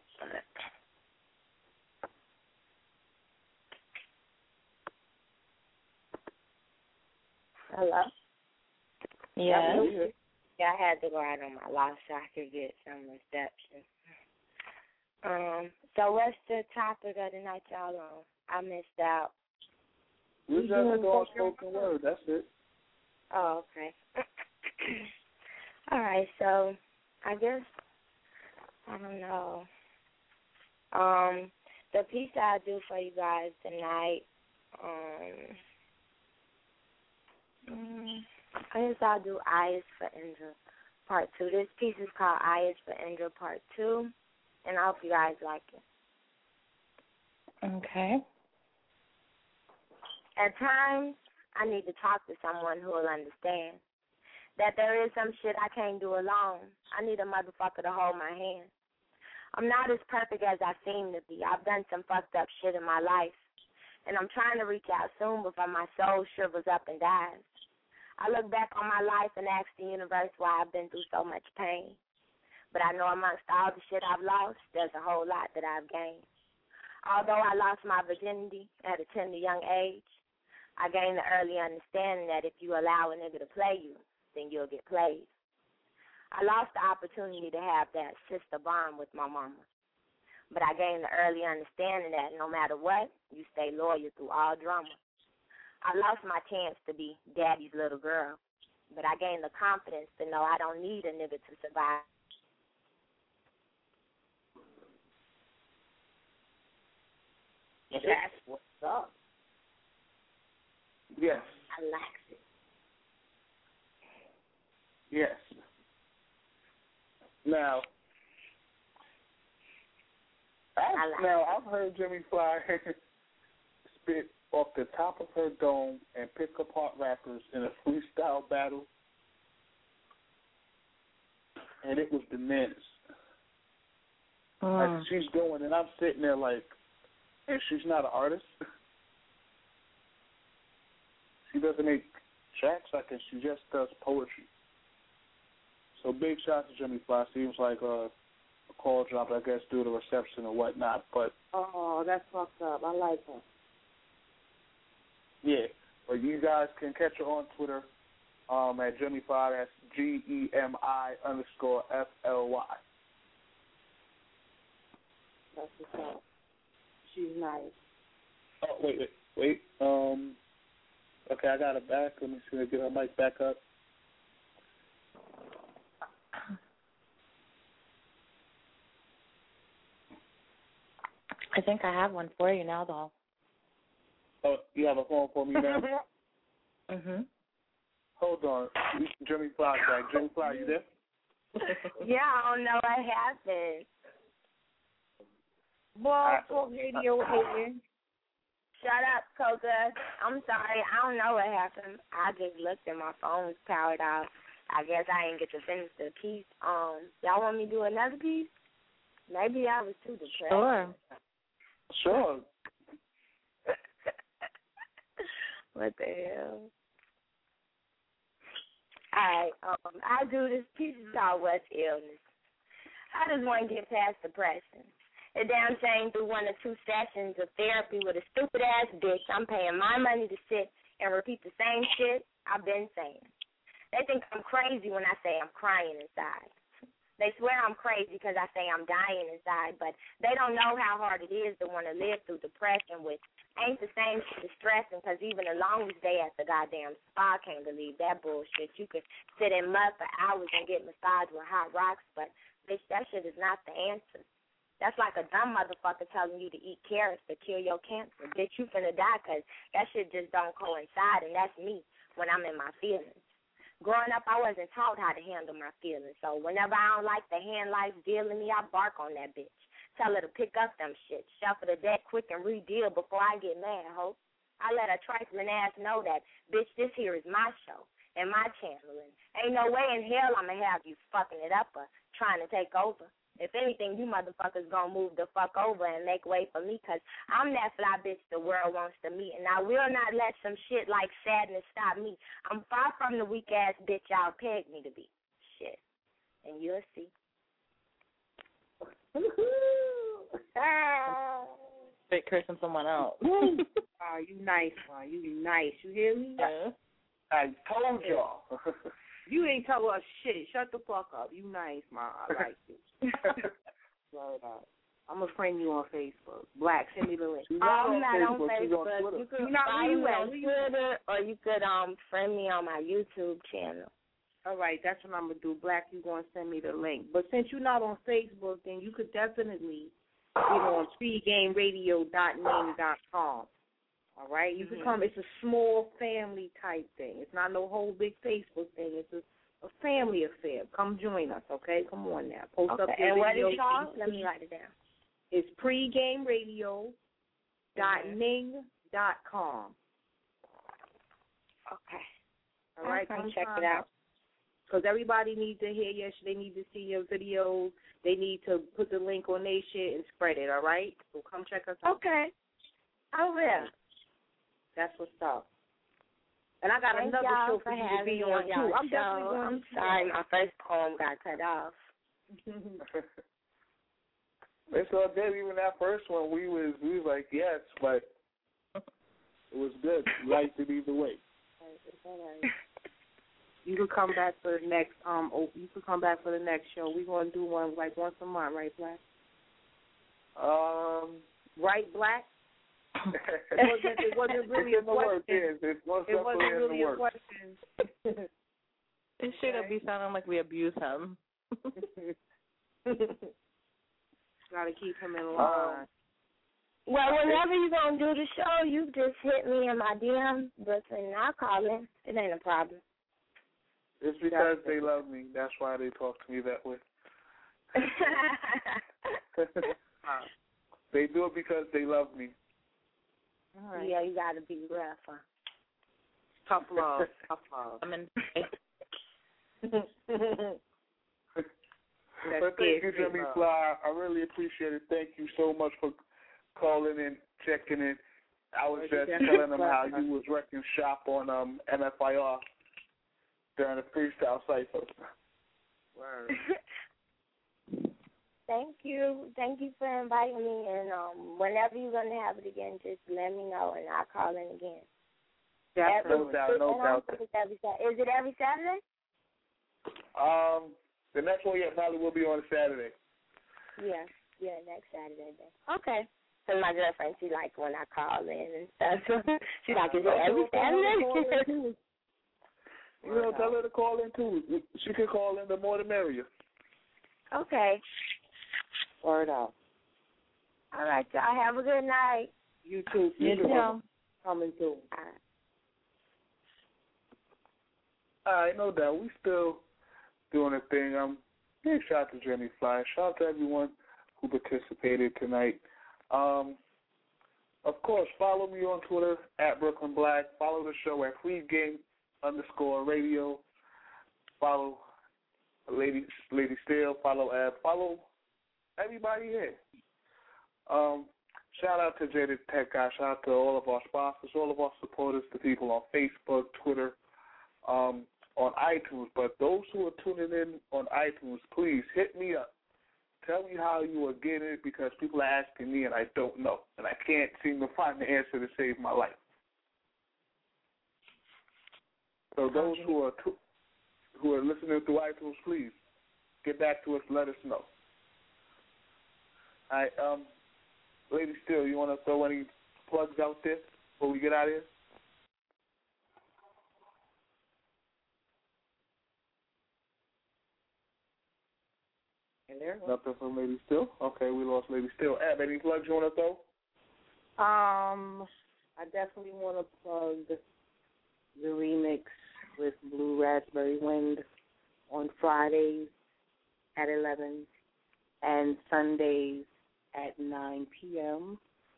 Hello? Yes. Yeah, I had to go out on my loft so I could get some reception. So what's the topic of the night y'all on? I missed out. We just doing spoken word. That's it. Oh, okay. All right, so I guess, I don't know. The piece I'll do for you guys tonight, I guess I'll do I is for Indra Part 2. This piece is called I is for Indra Part 2, and I hope you guys like it. Okay. At times, I need to talk to someone who will understand that there is some shit I can't do alone. I need a motherfucker to hold my hand. I'm not as perfect as I seem to be. I've done some fucked up shit in my life, and I'm trying to reach out soon before my soul shrivels up and dies. I look back on my life and ask the universe why I've been through so much pain. But I know amongst all the shit I've lost, there's a whole lot that I've gained. Although I lost my virginity at a tender young age, I gained the early understanding that if you allow a nigga to play you, then you'll get played. I lost the opportunity to have that sister bond with my mama. But I gained the early understanding that no matter what, you stay loyal through all drama. I lost my chance to be daddy's little girl, but I gained the confidence to know I don't need a nigga to survive. That's what's up. Yes. I like it. Yes. Now, I've heard Jimmy Fly spit off the top of her dome and pick apart rappers in a freestyle battle, and it was bananas. Like she's doing, and I'm sitting there like, hey, she's not an artist. She doesn't make tracks like it. She just does poetry. So big shout to Jimmy Fly. Seems like a call drop, I guess, due to reception or whatnot. But that's fucked up. I like her. Yeah, but you guys can catch her on Twitter at Jimmy Fly. That's GEMI_FLY. That's what's up. She's nice. Oh, wait. Okay, I got her back. Let me see. Get her mic back up. I think I have one for you now, though. Oh, you have a phone for me now? Mhm. Hold on. Jimmy Fly back. Jimmy Fly, you there? Yeah, I don't know what happened. Boy, talk radio hating. Shut up, Coca. I'm sorry. I don't know what happened. I just looked and my phone was powered off. I guess I didn't get to finish the piece. Y'all want me to do another piece? Maybe I was too depressed. Sure. What the hell? All right, I do this piece called What's Illness. I just want to get past depression. The damn shame through 1 or 2 sessions of therapy with a stupid-ass bitch. I'm paying my money to sit and repeat the same shit I've been saying. They think I'm crazy when I say I'm crying inside. They swear I'm crazy because I say I'm dying inside, but they don't know how hard it is to want to live through depression, which ain't the same shit as stressing, because even the longest day at the goddamn spa, can't believe that bullshit. You could sit in mud for hours and get massaged with hot rocks, but, bitch, that shit is not the answer. That's like a dumb motherfucker telling you to eat carrots to kill your cancer. Bitch, you finna die because that shit just don't coincide, and that's me when I'm in my feelings. Growing up, I wasn't taught how to handle my feelings. So whenever I don't like the hand life dealing me, I bark on that bitch. Tell her to pick up them shit. Shuffle the deck quick and redeal before I get mad, ho. I let a trifling ass know that, bitch, this here is my show and my channel. And ain't no way in hell I'm going to have you fucking it up or trying to take over. If anything, you motherfuckers gonna move the fuck over and make way for me, because I'm that fly bitch the world wants to meet, and I will not let some shit like sadness stop me. I'm far from the weak-ass bitch y'all pegged me to be. Shit. And you'll see. Straight cursing someone else. Oh, you nice, man. You nice. You hear me? Yeah. I told y'all. You ain't tell us shit. Shut the fuck up. You nice, man. I like you. I'm going to friend you on Facebook. Black, send me the link. I'm not on Facebook. You could not find me on Twitter, or you could friend me on my YouTube channel. All right, that's what I'm going to do. Black, you're going to send me the link. But since you're not on Facebook, then you could definitely get on speedgameradio.ning.com. All right? You can come. It's a small family type thing. It's not no whole big Facebook thing. It's a family affair. Come join us, okay? Come on now. Post up your And what video. is called? Let me write it down. It's pregameradio.ning.com. Okay. All right, come check it out. Because everybody needs to hear your shit. They need to see your videos. They need to put the link on their shit and spread it, all right? So come check us out. Okay. I will. That's what's up. And I got Thank another y'all show for you to be on, too. I'm definitely going I'm sorry my first poem got cut off. It's all good. Even that first one, we was like, yes, but it was good. We liked it either way. You could come back for the next you could come back for the next show. We're gonna do one like once a month, right, Black? Right, Black? It wasn't really a question. It wasn't really a question. It should be sounding like we abuse him. Gotta keep him in line. Well, whenever you're going to do the show, you just hit me in my DM, but then I'll call in. It ain't a problem. It's because they love me. That's why they talk to me that way. They do it because they love me. All right. Yeah, you got to be rough, huh? Tough love. Tough love. But thank you, Jimmy Fly. I really appreciate it. Thank you so much for calling in, checking in. I was just telling them how you was wrecking shop on NFIR during the freestyle cypher. Word. Thank you. Thank you for inviting me. And whenever you're going to have it again, just let me know, and I'll call in again. No doubt. Is it every Saturday? The next one, probably will be on a Saturday. Yeah, next Saturday then. Okay. Because my girlfriend, she like when I call in and stuff. She like, is it every Saturday? Tell her to call in too. She can call in, the more the merrier. Okay. Word out. All right, y'all. Have a good night. You too. You too. Coming too. All right, no doubt. We still doing a thing. Big shout out to Jenny Fly. Shout out to everyone who participated tonight. Of course, follow me on Twitter at Brooklyn Black. Follow the show at FreeGame_radio. Follow Lady Steele. Follow Ab. Follow everybody here. Shout out to Jada Tech Guy. Shout out to all of our sponsors, all of our supporters, the people on Facebook, Twitter, on iTunes. But those who are tuning in on iTunes, please hit me up. Tell me how you are getting it, because people are asking me and I don't know. And I can't seem to find the answer to save my life. So those who are listening through iTunes, please get back to us. Let us know. All right, Lady Steele, you want to throw any plugs out there before we get out of here? Nothing from Lady Steele? Okay, we lost Lady Steele. Ab, any plugs you want to throw? I definitely want to plug the remix with Blue Raspberry Wind on Fridays at 11 and Sundays at 9 p.m.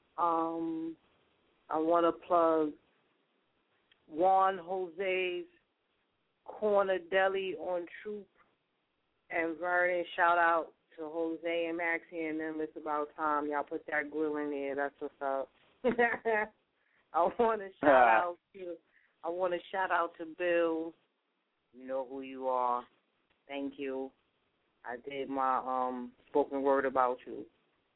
I want to plug Juan Jose's Corner Deli on Troop and Vernon. Shout out to Jose and Maxie and them. It's about time y'all put that grill in there. That's what's up. I want to shout out to Bill. You know who you are. Thank you. I did my spoken word about you.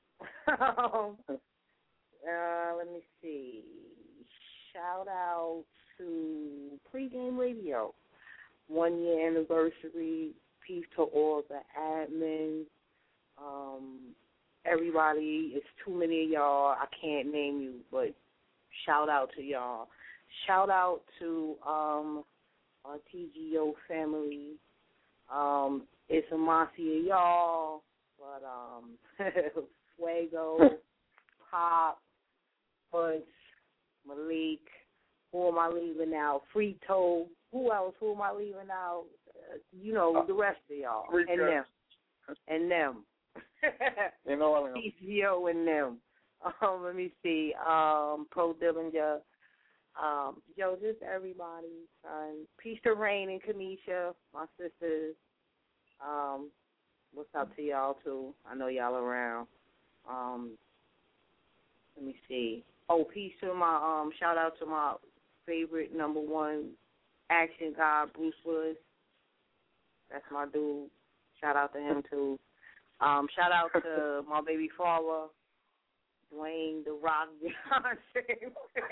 Let me see. Shout out to Pregame Radio. 1 year anniversary. Peace to all the admins. Everybody, it's too many of y'all. I can't name you, but shout out to y'all. Shout out to our TGO family. It's a mossy of y'all, but Fuego, Pop, Punch, Malik. Who am I leaving out? Frito. Who else? Who am I leaving out? The rest of y'all. And them. You know what I mean? PCO and them. Let me see. Pro Dillinger. Just everybody. Peace to Rain and Kanisha, my sisters. What's up to y'all too? I know y'all around. Let me see. Oh, peace to my shout out to my favorite #1 action guy, Bruce Willis. That's my dude. Shout out to him too. Shout out to my baby father, Dwayne The Rock Johnson.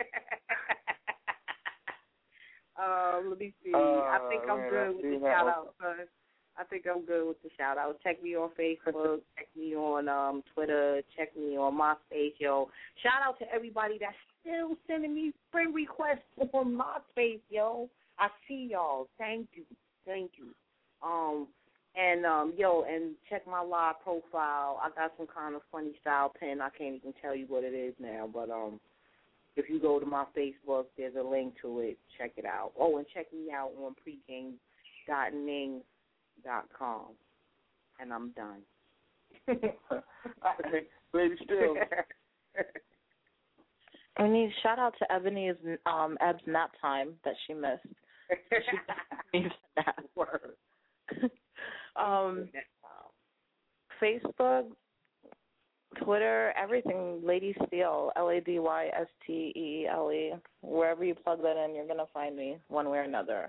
Let me see. I think I'm good with the shout out, son. I think I'm good with the shout out. Check me on Facebook, check me on Twitter, check me on MySpace, yo. Shout out to everybody that's still sending me friend requests on MySpace, yo. I see y'all. Thank you. And check my live profile. I got some kind of funny style pen. I can't even tell you what it is now, but if you go to my Facebook, there's a link to it. Check it out. Oh, and check me out on pregame.ning.com. And I'm done. Lady still. I need shout out to Ebony's Eb's nap time that she missed. She needs a nap. Facebook, Twitter, everything, Lady Steele, LadySteele. Wherever you plug that in, you're going to find me one way or another.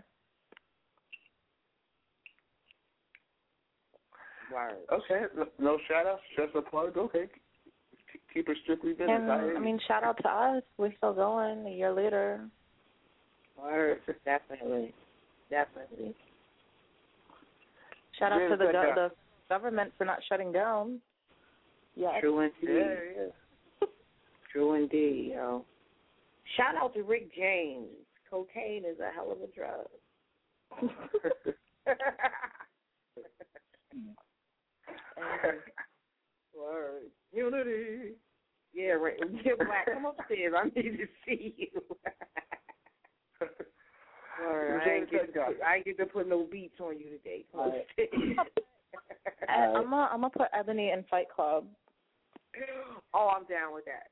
Word. Okay, no shout-outs, just a plug. Okay, keep it strictly business. Shout out to us. We're still going a year later. Word, definitely. Shout out to the government for not shutting down. Yes. True indeed. Yeah. True indeed, yo. Shout out to Rick James. Cocaine is a hell of a drug. Word. Unity. Yeah, right. Yeah, Black, come upstairs. I need to see you. Word. I ain't get to put no beats on you today. Come upstairs. I'm gonna put Ebony in Fight Club. Oh, I'm down with that.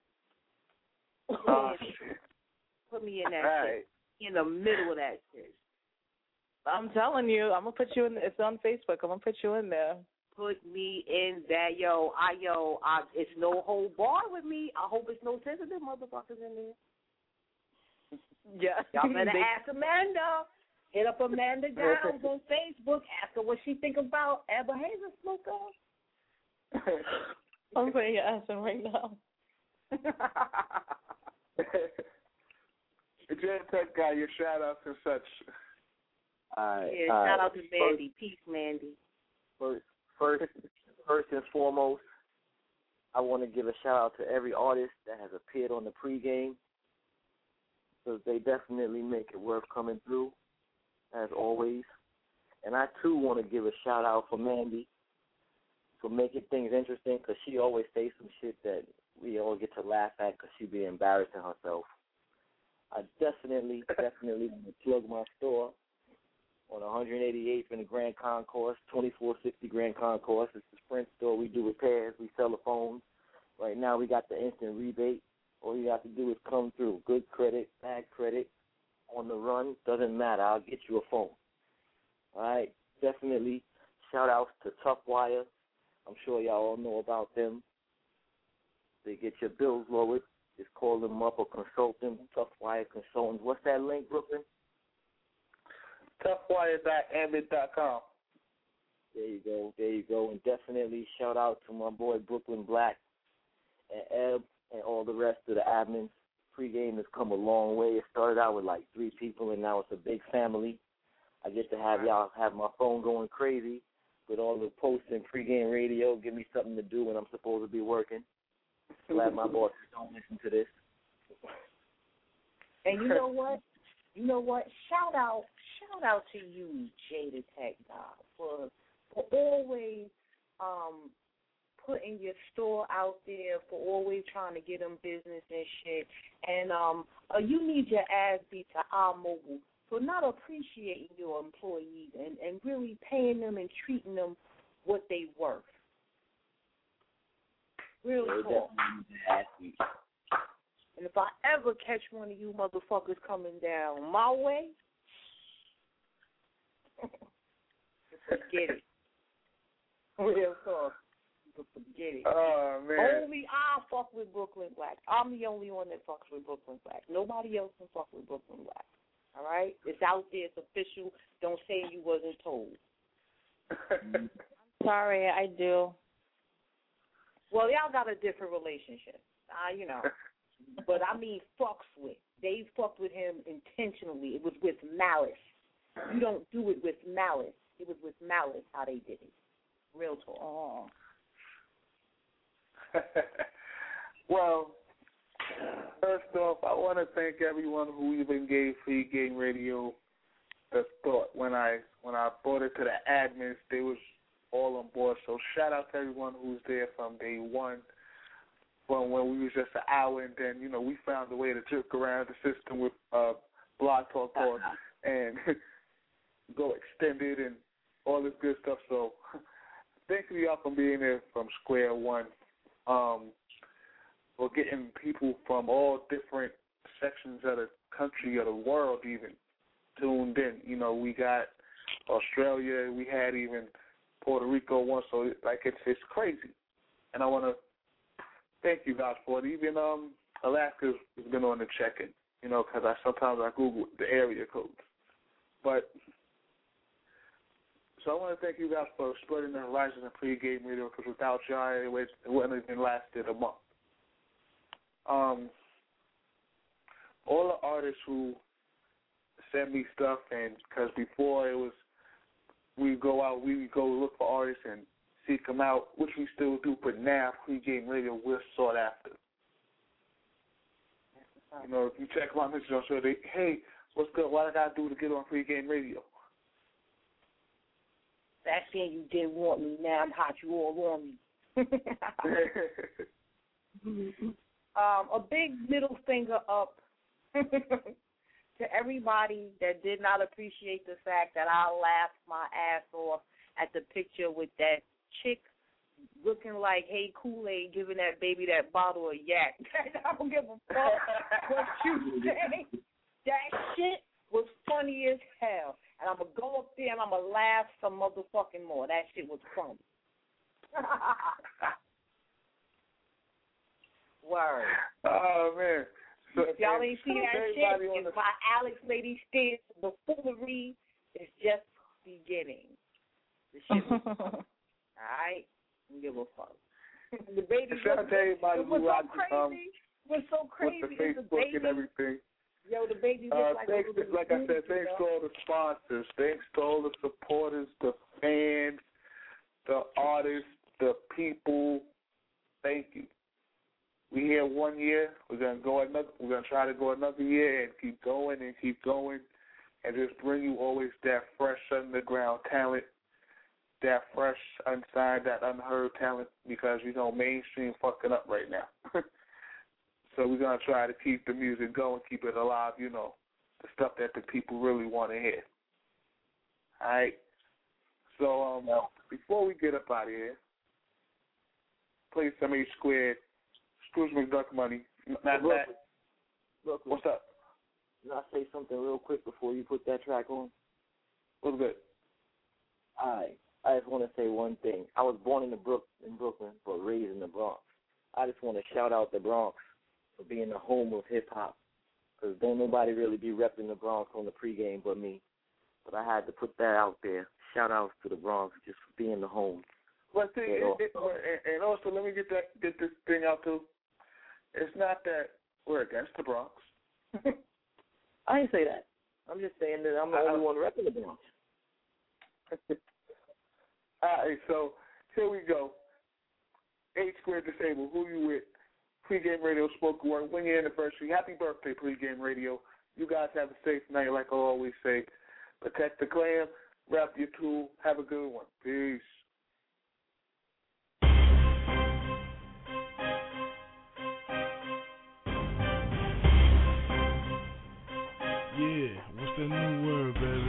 Put me in that shit. In the middle of that shit. I'm telling you, I'm gonna put you in. It's on Facebook. I'm gonna put you in there. Put me in that, yo. It's no whole bar with me. I hope it's no sensitive motherfuckers in there. Yeah. Y'all better ask Amanda. Hit up Amanda Downs on Facebook. Ask her what she think about Abba Hazel Smoker. I'm putting your ass in right now. Jen Tech guy, your shout outs and such. Shout out to Mandy. Peace, Mandy. First and foremost, I want to give a shout out to every artist that has appeared on the pregame, because they definitely make it worth coming through, as always. And I too want to give a shout out for Mandy for making things interesting, because she always says some shit that we all get to laugh at because she be embarrassing herself. I definitely want to plug my store. on 188th in the Grand Concourse, 2460 Grand Concourse. It's the Sprint store. We do repairs. We sell the phones. Right now we got the instant rebate. All you have to do is come through. Good credit, bad credit, on the run, doesn't matter. I'll get you a phone. All right? Definitely shout-outs to Tough Wire. I'm sure y'all all know about them. They get your bills lowered. Just call them up or consult them. Tough Wire Consultants. What's that link, Brooklyn? toughwire.ambit.com. There you go. There you go. And definitely shout out to my boy Brooklyn Black and Eb and all the rest of the admins. Pregame has come a long way. It started out with like 3 people, and now it's a big family. I get to have y'all have my phone going crazy with all the posts and pregame radio. Give me something to do when I'm supposed to be working. Glad my bosses don't listen to this. And you know what? You know what? Shout out to you, Jada Tech God, for always putting your store out there, for always trying to get them business and shit. And you need your ass beat to our mobile for not appreciating your employees and really paying them and treating them what they worth. Real talk. And if I ever catch one of you motherfuckers coming down my way, forget it. Real talk. Forget it. Oh, man. Only I fuck with Brooklyn Black. I'm the only one that fucks with Brooklyn Black. Nobody else can fuck with Brooklyn Black. All right? It's out there. It's official. Don't say you wasn't told. Sorry, I do. Well, y'all got a different relationship. You know. But I mean fucks with. They fucked with him intentionally. It was with malice. You don't do it with malice. It was with malice how they did it. Real talk. Oh. Well, first off, I want to thank everyone who even gave Free Game Radio the thought. When I brought it to the admins, they was all on board. So shout out to everyone who's there from day one. From when we was just an hour, and then, you know, we found a way to jerk around the system with Blog Talk and go extended and all this good stuff. So thank you y'all for being there from square one. We're getting people from all different sections of the country, of the world even, tuned in. You know, we got Australia, we had even Puerto Rico once, so like it's crazy. And I want to thank you guys for it. Even Alaska's been on the check-in, you know, because sometimes I Google the area codes. But so I want to thank you guys for spreading the horizon of pregame radio, because without y'all, it wouldn't even lasted a month. All the artists who send me stuff, and because before it was we would go look for artists and seek them out, which we still do, but now pregame radio, we're sought after. You know, if you check my message on show, hey, what's good? What I got to do to get on pregame radio? Back then you didn't want me. Now I'm hot. You all on me. A big middle finger up to everybody that did not appreciate the fact that I laughed my ass off at the picture with that chick looking like Hey Kool-Aid giving that baby that bottle of yak. I don't give a fuck what you say. That shit was funny as hell. And I'm going to go up there and I'm going to laugh some motherfucking more. That shit was funny. Word. Oh, man. So, if y'all ain't seen that shit, it's by Alex Lady Stitz. The foolery is just beginning. The shit was funny. All right? Don't give a fuck. The baby was so crazy. With the Facebook and everything. Yo, the baby looks like I said, thanks to all the sponsors. Thanks to all the supporters, the fans, the artists, the people. Thank you. We here 1 year. We're gonna try to go another year and keep going and just bring you always that fresh underground talent, that fresh, unsigned, that unheard talent, because you know mainstream fucking up right now. So we're gonna try to keep the music going, keep it alive. You know, the stuff that the people really want to hear. All right. So before we get up out of here, play some A Squared, Scrooge McDuck Money. Brooklyn. What's up? Can I say something real quick before you put that track on? What's good? I just want to say one thing. I was born in Brooklyn, but raised in the Bronx. I just want to shout out the Bronx for being the home of hip-hop, because don't nobody really be repping the Bronx on the pregame but me. But I had to put that out there. Shout-outs to the Bronx just for being the home. But see, and also, let me get this thing out, too. It's not that we're against the Bronx. I didn't say that. I'm just saying that I'm the only one repping the Bronx. All right, so here we go. A Squared Disabled, who you with? Pregame Radio Spoken Word, 1 year anniversary. Happy birthday, Pregame Radio. You guys have a safe night, like I always say. Protect the glam, wrap your tool. Have a good one. Peace. Yeah, what's that new word, baby?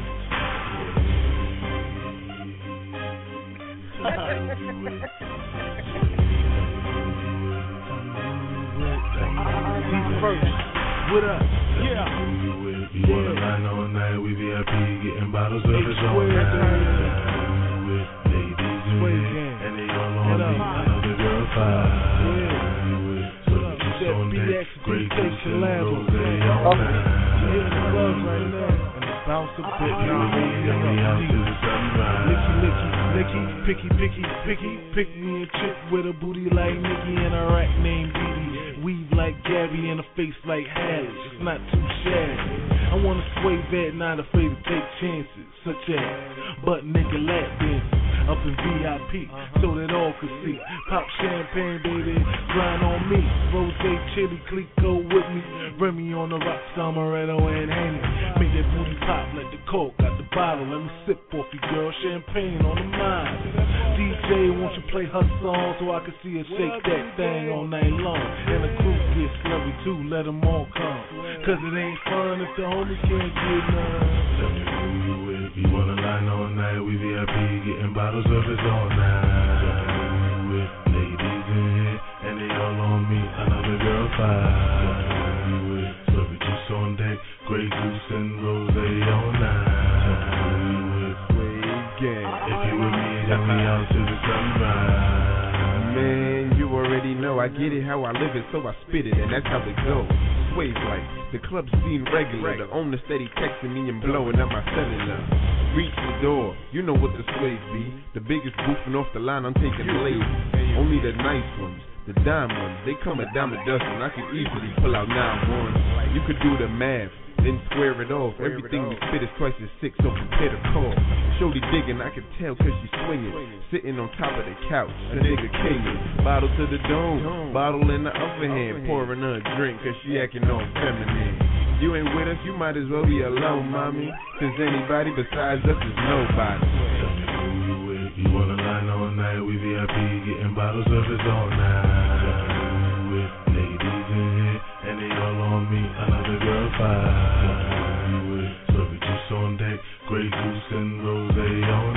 First, what up? Yeah. You wanna line all night, we VIP getting bottles of his own night. With ladies in it, and they all on me. I know the girl fine. So you just on that great goose and rose all night. Hitting the clubs right now. And it's bounce a bit. Pick me a chick with a booty like Nicki and a rat named Dee. Weave like Gabby and a face like Hattie. It's not too shabby. I wanna sway that, not afraid to take chances, such as butt nigga lap dances up in VIP, so that all could see. Pop champagne, baby, grind on me. Rose, chili, clique, go with me. Remy on the rocks, Amaretto and Henny. Make that booty pop like the Coke, got the bottle. Let me sip off you, girl. Champagne on the mind. DJ, won't you play her song so I can see her shake that thing all night long? And the crew gets slurry too, let them all come. Cause it ain't fun if the homies can't get none. Tell me who you with. You wanna line all night, we VIP getting bottles of it all night. With ladies in here, and they all on me. Another girl fine. With slurry juice on deck, Grey Goose and Rose all night. If you with me, then we out to the sunrise. Man, you already know I get it how I live it, so I spit it, and that's how it goes. Sways like the club's being regular. The owner steady texting me and blowing up my cellular. Reach the door, you know what the sways be. The biggest boofing off the line, I'm taking ladies. Only the nice ones, the dime ones, they come a dime a dozen. I can easily pull out 9-1. You could do the math, then square it off. Everything we spit is twice as sick, so prepare to call. Shorty digging, I can tell cause she's swinging. Sitting on top of the couch, a nigga kinging. Bottle to the dome, bottle in the other hand. Pouring her a drink cause she acting all feminine. You ain't with us, you might as well be alone, mommy. Cause anybody besides us is nobody. You wanna line all night, we VIP getting bottles of it all night. With ladies in here, and they all on me. Another girl fine. With slurry juice on deck, Grey Goose and Rose all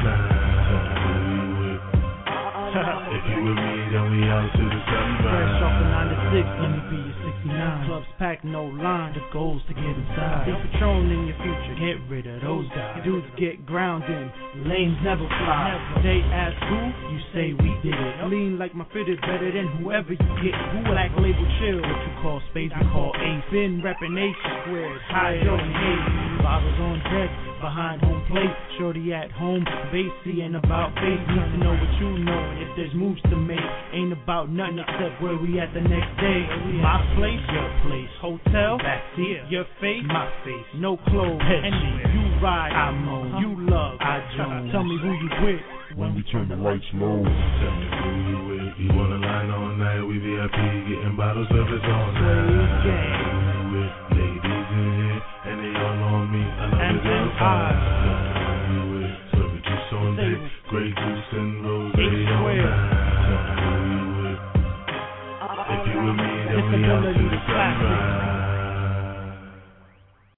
night. If you with me, then we out to the sunrise. Fresh off the 96, let me be your 69. Clubs packed, no line, the goal's to get inside. Be Patron in your future, get rid of those guys. Dudes get grounded, lanes never fly. They ask who, you say we did it. Lean like my fit is better than whoever you get. Black label chill, what you call space, we call ace. Been reppin' H squares, Hydro and Hayes. Bottles on deck, behind home plate. Shorty at home, bassy and about face. Need to know what you know, and if there's moves to make. Ain't about nothing except where we at the next day. My place, your place. Hotel, backseat, your face, my face. No clothes, anywhere. You ride, I moan. You love, I joan. Tell me who you with when we turn the lights low. Tell me who you with. You wanna line all night, we VIP getting bottles of it all night. With ladies in here, and they all on me. Another girl fine. With slurry juice on deck, Grey Goose and Rose all night. If you with me, then we out to the sunrise.